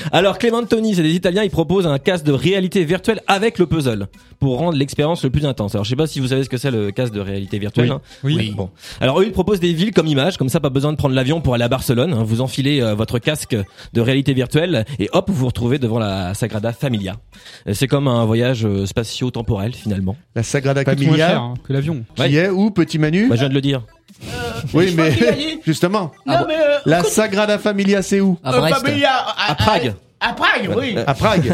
Alors Clément Toni, c'est des Italiens, ils proposent un casque de réalité virtuelle avec le puzzle pour rendre l'expérience le plus intense. Alors je sais pas si vous savez ce que c'est le casque de réalité virtuelle. Oui. Hein. Oui. Bon. Alors eux ils proposent des villes comme image, comme ça pas besoin de prendre l'avion pour aller à Barcelone. Hein. Vous enfilez euh, votre casque de réalité virtuelle et hop vous vous retrouvez devant la Sagrada Familia. Euh, C'est comme un voyage euh, spatio-temporel finalement. La Sagrada Coûte moins Familia, cher hein, que l'avion. qui Ouais. est où, petit Manu? Bah, je viens de le dire. Oui, je crois mais qu'il a dit- justement. Non, mais, euh, La écoute- Sagrada Familia, c'est où? À Euh, Brest. Familia, à, À Prague. À, à Prague, oui. À Prague.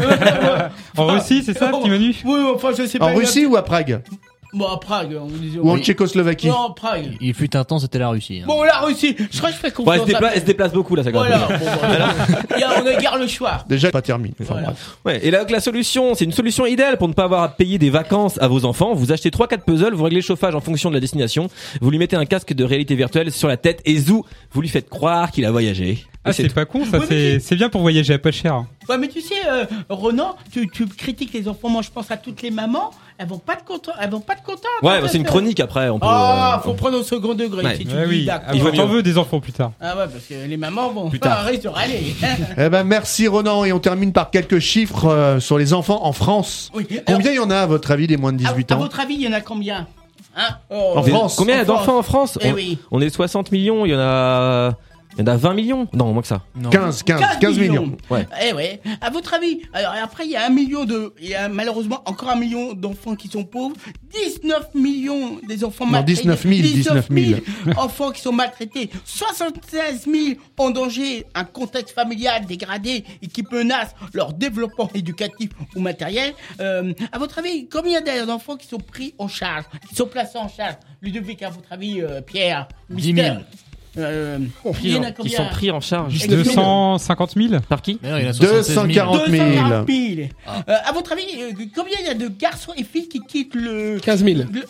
En Russie, c'est ça, petit Manu? Oui, enfin, je sais pas. En Russie ou à Prague? Bon, à Prague, on disait. Ou en oui. Tchécoslovaquie? Non, Prague. Il fut un temps, c'était la Russie. hein. Bon, la Russie, je crois que je fais Ouais, confiance. elle se, dépla- à- elle se déplace beaucoup la Sagrada Voilà, Familia. bon, voilà. Il y a- on a guère le choix. Déjà pas terminé. Enfin, Voilà. bref. Ouais, et là, donc, la solution, c'est une solution idéale pour ne pas avoir à payer des vacances à vos enfants. Vous achetez trois quatre puzzles, vous réglez le chauffage en fonction de la destination, vous lui mettez un casque de réalité virtuelle sur la tête et zou, vous lui faites croire qu'il a voyagé. Ah, Et c'est pas con, ça. Oui, C'est c'est bien pour voyager à pas cher. Ouais, mais tu sais, euh, Ronan, tu, tu critiques les enfants. Moi, je pense à toutes les mamans. Elles vont pas te content. Elles vont pas te contentes. Ouais, bah, c'est une chronique après. On peut, Ah, euh, faut prendre au second degré. Ouais. Si tu Ouais, dis oui. d'accord. Il vaut faut t'en mieux. veux des enfants plus tard. Ah ouais, parce que les mamans vont Plus pas tard. risque de râler. Eh ben, merci Ronan, et on termine par quelques chiffres euh, sur les enfants en France. Oui. Combien il y en a, à votre avis, des moins de dix-huit à, à ans? votre avis, il y en a combien hein oh, En Des- France. Combien il y a En d'enfants en France Eh on, oui. on est soixante millions, il y en a, il y en a vingt millions. Non, moins que ça. quinze, quinze, quinze millions. Ouais. Eh ouais. À votre avis, alors après il y a un million de, il y a malheureusement encore un million d'enfants qui sont pauvres, dix-neuf millions des enfants Non, maltraités, dix-neuf mille, dix-neuf mille. enfants qui sont maltraités, soixante-seize mille en danger, un contexte familial dégradé et qui menace leur développement éducatif ou matériel. Euh, à votre avis, combien il y a d'enfants qui sont pris en charge, qui sont placés en charge? Ludovic, à votre avis, euh, Pierre, dix Mister mille. Euh, Pris il y en en- a Qui combien sont pris en charge. deux cent cinquante mille Par qui? Mais non, il y en a deux soixante-seize cent mille. quarante deux cent mille. quarante mille. Euh, à votre avis, euh, combien il y a de garçons et filles qui quittent le... quinze mille. le-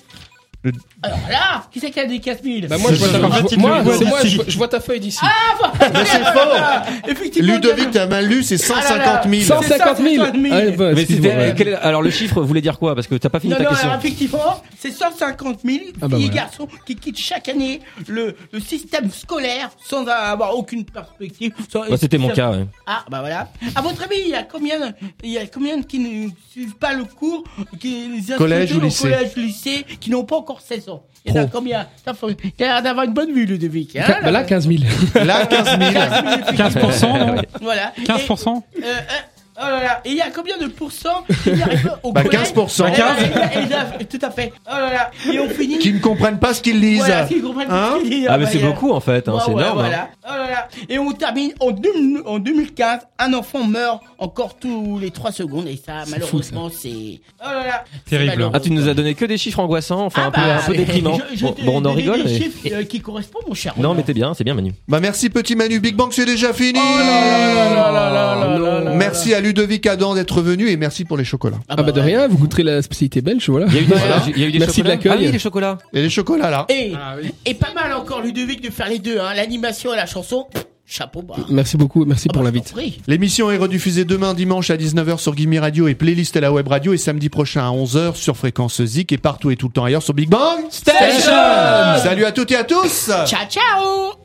Alors là, qui c'est qui a des quinze mille? Bah moi, je vois ta, En fait, je- il moi, te le voit c'est moi, d'ici. je, je vois ta feuille d'ici. Ah, Mais c'est faux. Effectivement. Ludovic, t'as mal lu, c'est cent Ah là là. cinquante mille. cent cinquante mille. cent cinquante mille. Ah, bah, Mais excuse-moi, c'était, ouais. quel est- alors le chiffre voulait dire quoi? Parce que t'as pas fini Non, ta non, question. alors effectivement, c'est cent cinquante mille Ah bah filles et voilà. garçons qui quittent chaque année le, le système scolaire sans avoir aucune perspective. sans- Bah, c'était mon cas, ouais. Ah, bah voilà. À votre avis, il y a combien, il y a combien qui ne suivent pas le cours, qui les Collège inscrits ou au lycée collège, lycée, qui n'ont pas encore seize ans? Il y en a Pro. combien? Ça, faut- il y a l'air d'avoir une bonne vue, Ludovic. Hein, Bah là, quinze mille. Là, quinze mille. quinze pour cent, non Voilà. quinze pour cent Et, euh, euh, oh là là. Et il y a combien de pourcents qui n'y arrivent pas au Bah, collège? quinze pour cent. Eh ben, eh ben, eh ben, tout à fait. Oh là là. Et on finit. Qui ne comprennent pas ce qu'ils lisent. Voilà, qui comprennent pas Hein ce qu'ils disent. Ah mais bah, c'est y a- beaucoup en fait, hein, Ouais, c'est ouais, énorme. hein. voilà. Oh là là. Et on termine en, deux- en deux mille quinze, un enfant meurt encore tous les trois secondes et ça malheureusement c'est oh là là. Terrible. C'est malheureux. Ah tu nous as donné que des chiffres angoissants, enfin Ah un peu, bah, un peu déprimants. je- je Bon, t'ai bon, on en donné rigole. des mais- chiffres euh, qui correspondent mon cher. Non Ronan. mais t'es bien, c'est bien Manu. Bah merci petit Manu, Big Bang c'est déjà fini. Oh là là là là là là là. Merci à Ludovic Adam d'être venu et merci pour les chocolats. Ah Ah bah de ouais. rien, vous goûterez la spécialité belge, voilà. Il y a eu des, il y a eu des Merci de chocolats. l'accueil. Ah oui, les chocolats. Et les chocolats là. Et, et pas mal encore Ludovic de faire les deux, hein, l'animation et la chanson. Chapeau bas. Merci beaucoup, merci Ah pour bah, je l'invite. t'en prie. L'émission est rediffusée demain dimanche à dix-neuf heures sur Gimme Radio et Playlist et la web radio et samedi prochain à onze heures sur Fréquence Zik et partout et tout le temps ailleurs sur Big Bang Station. Salut à toutes et à tous. Ciao ciao.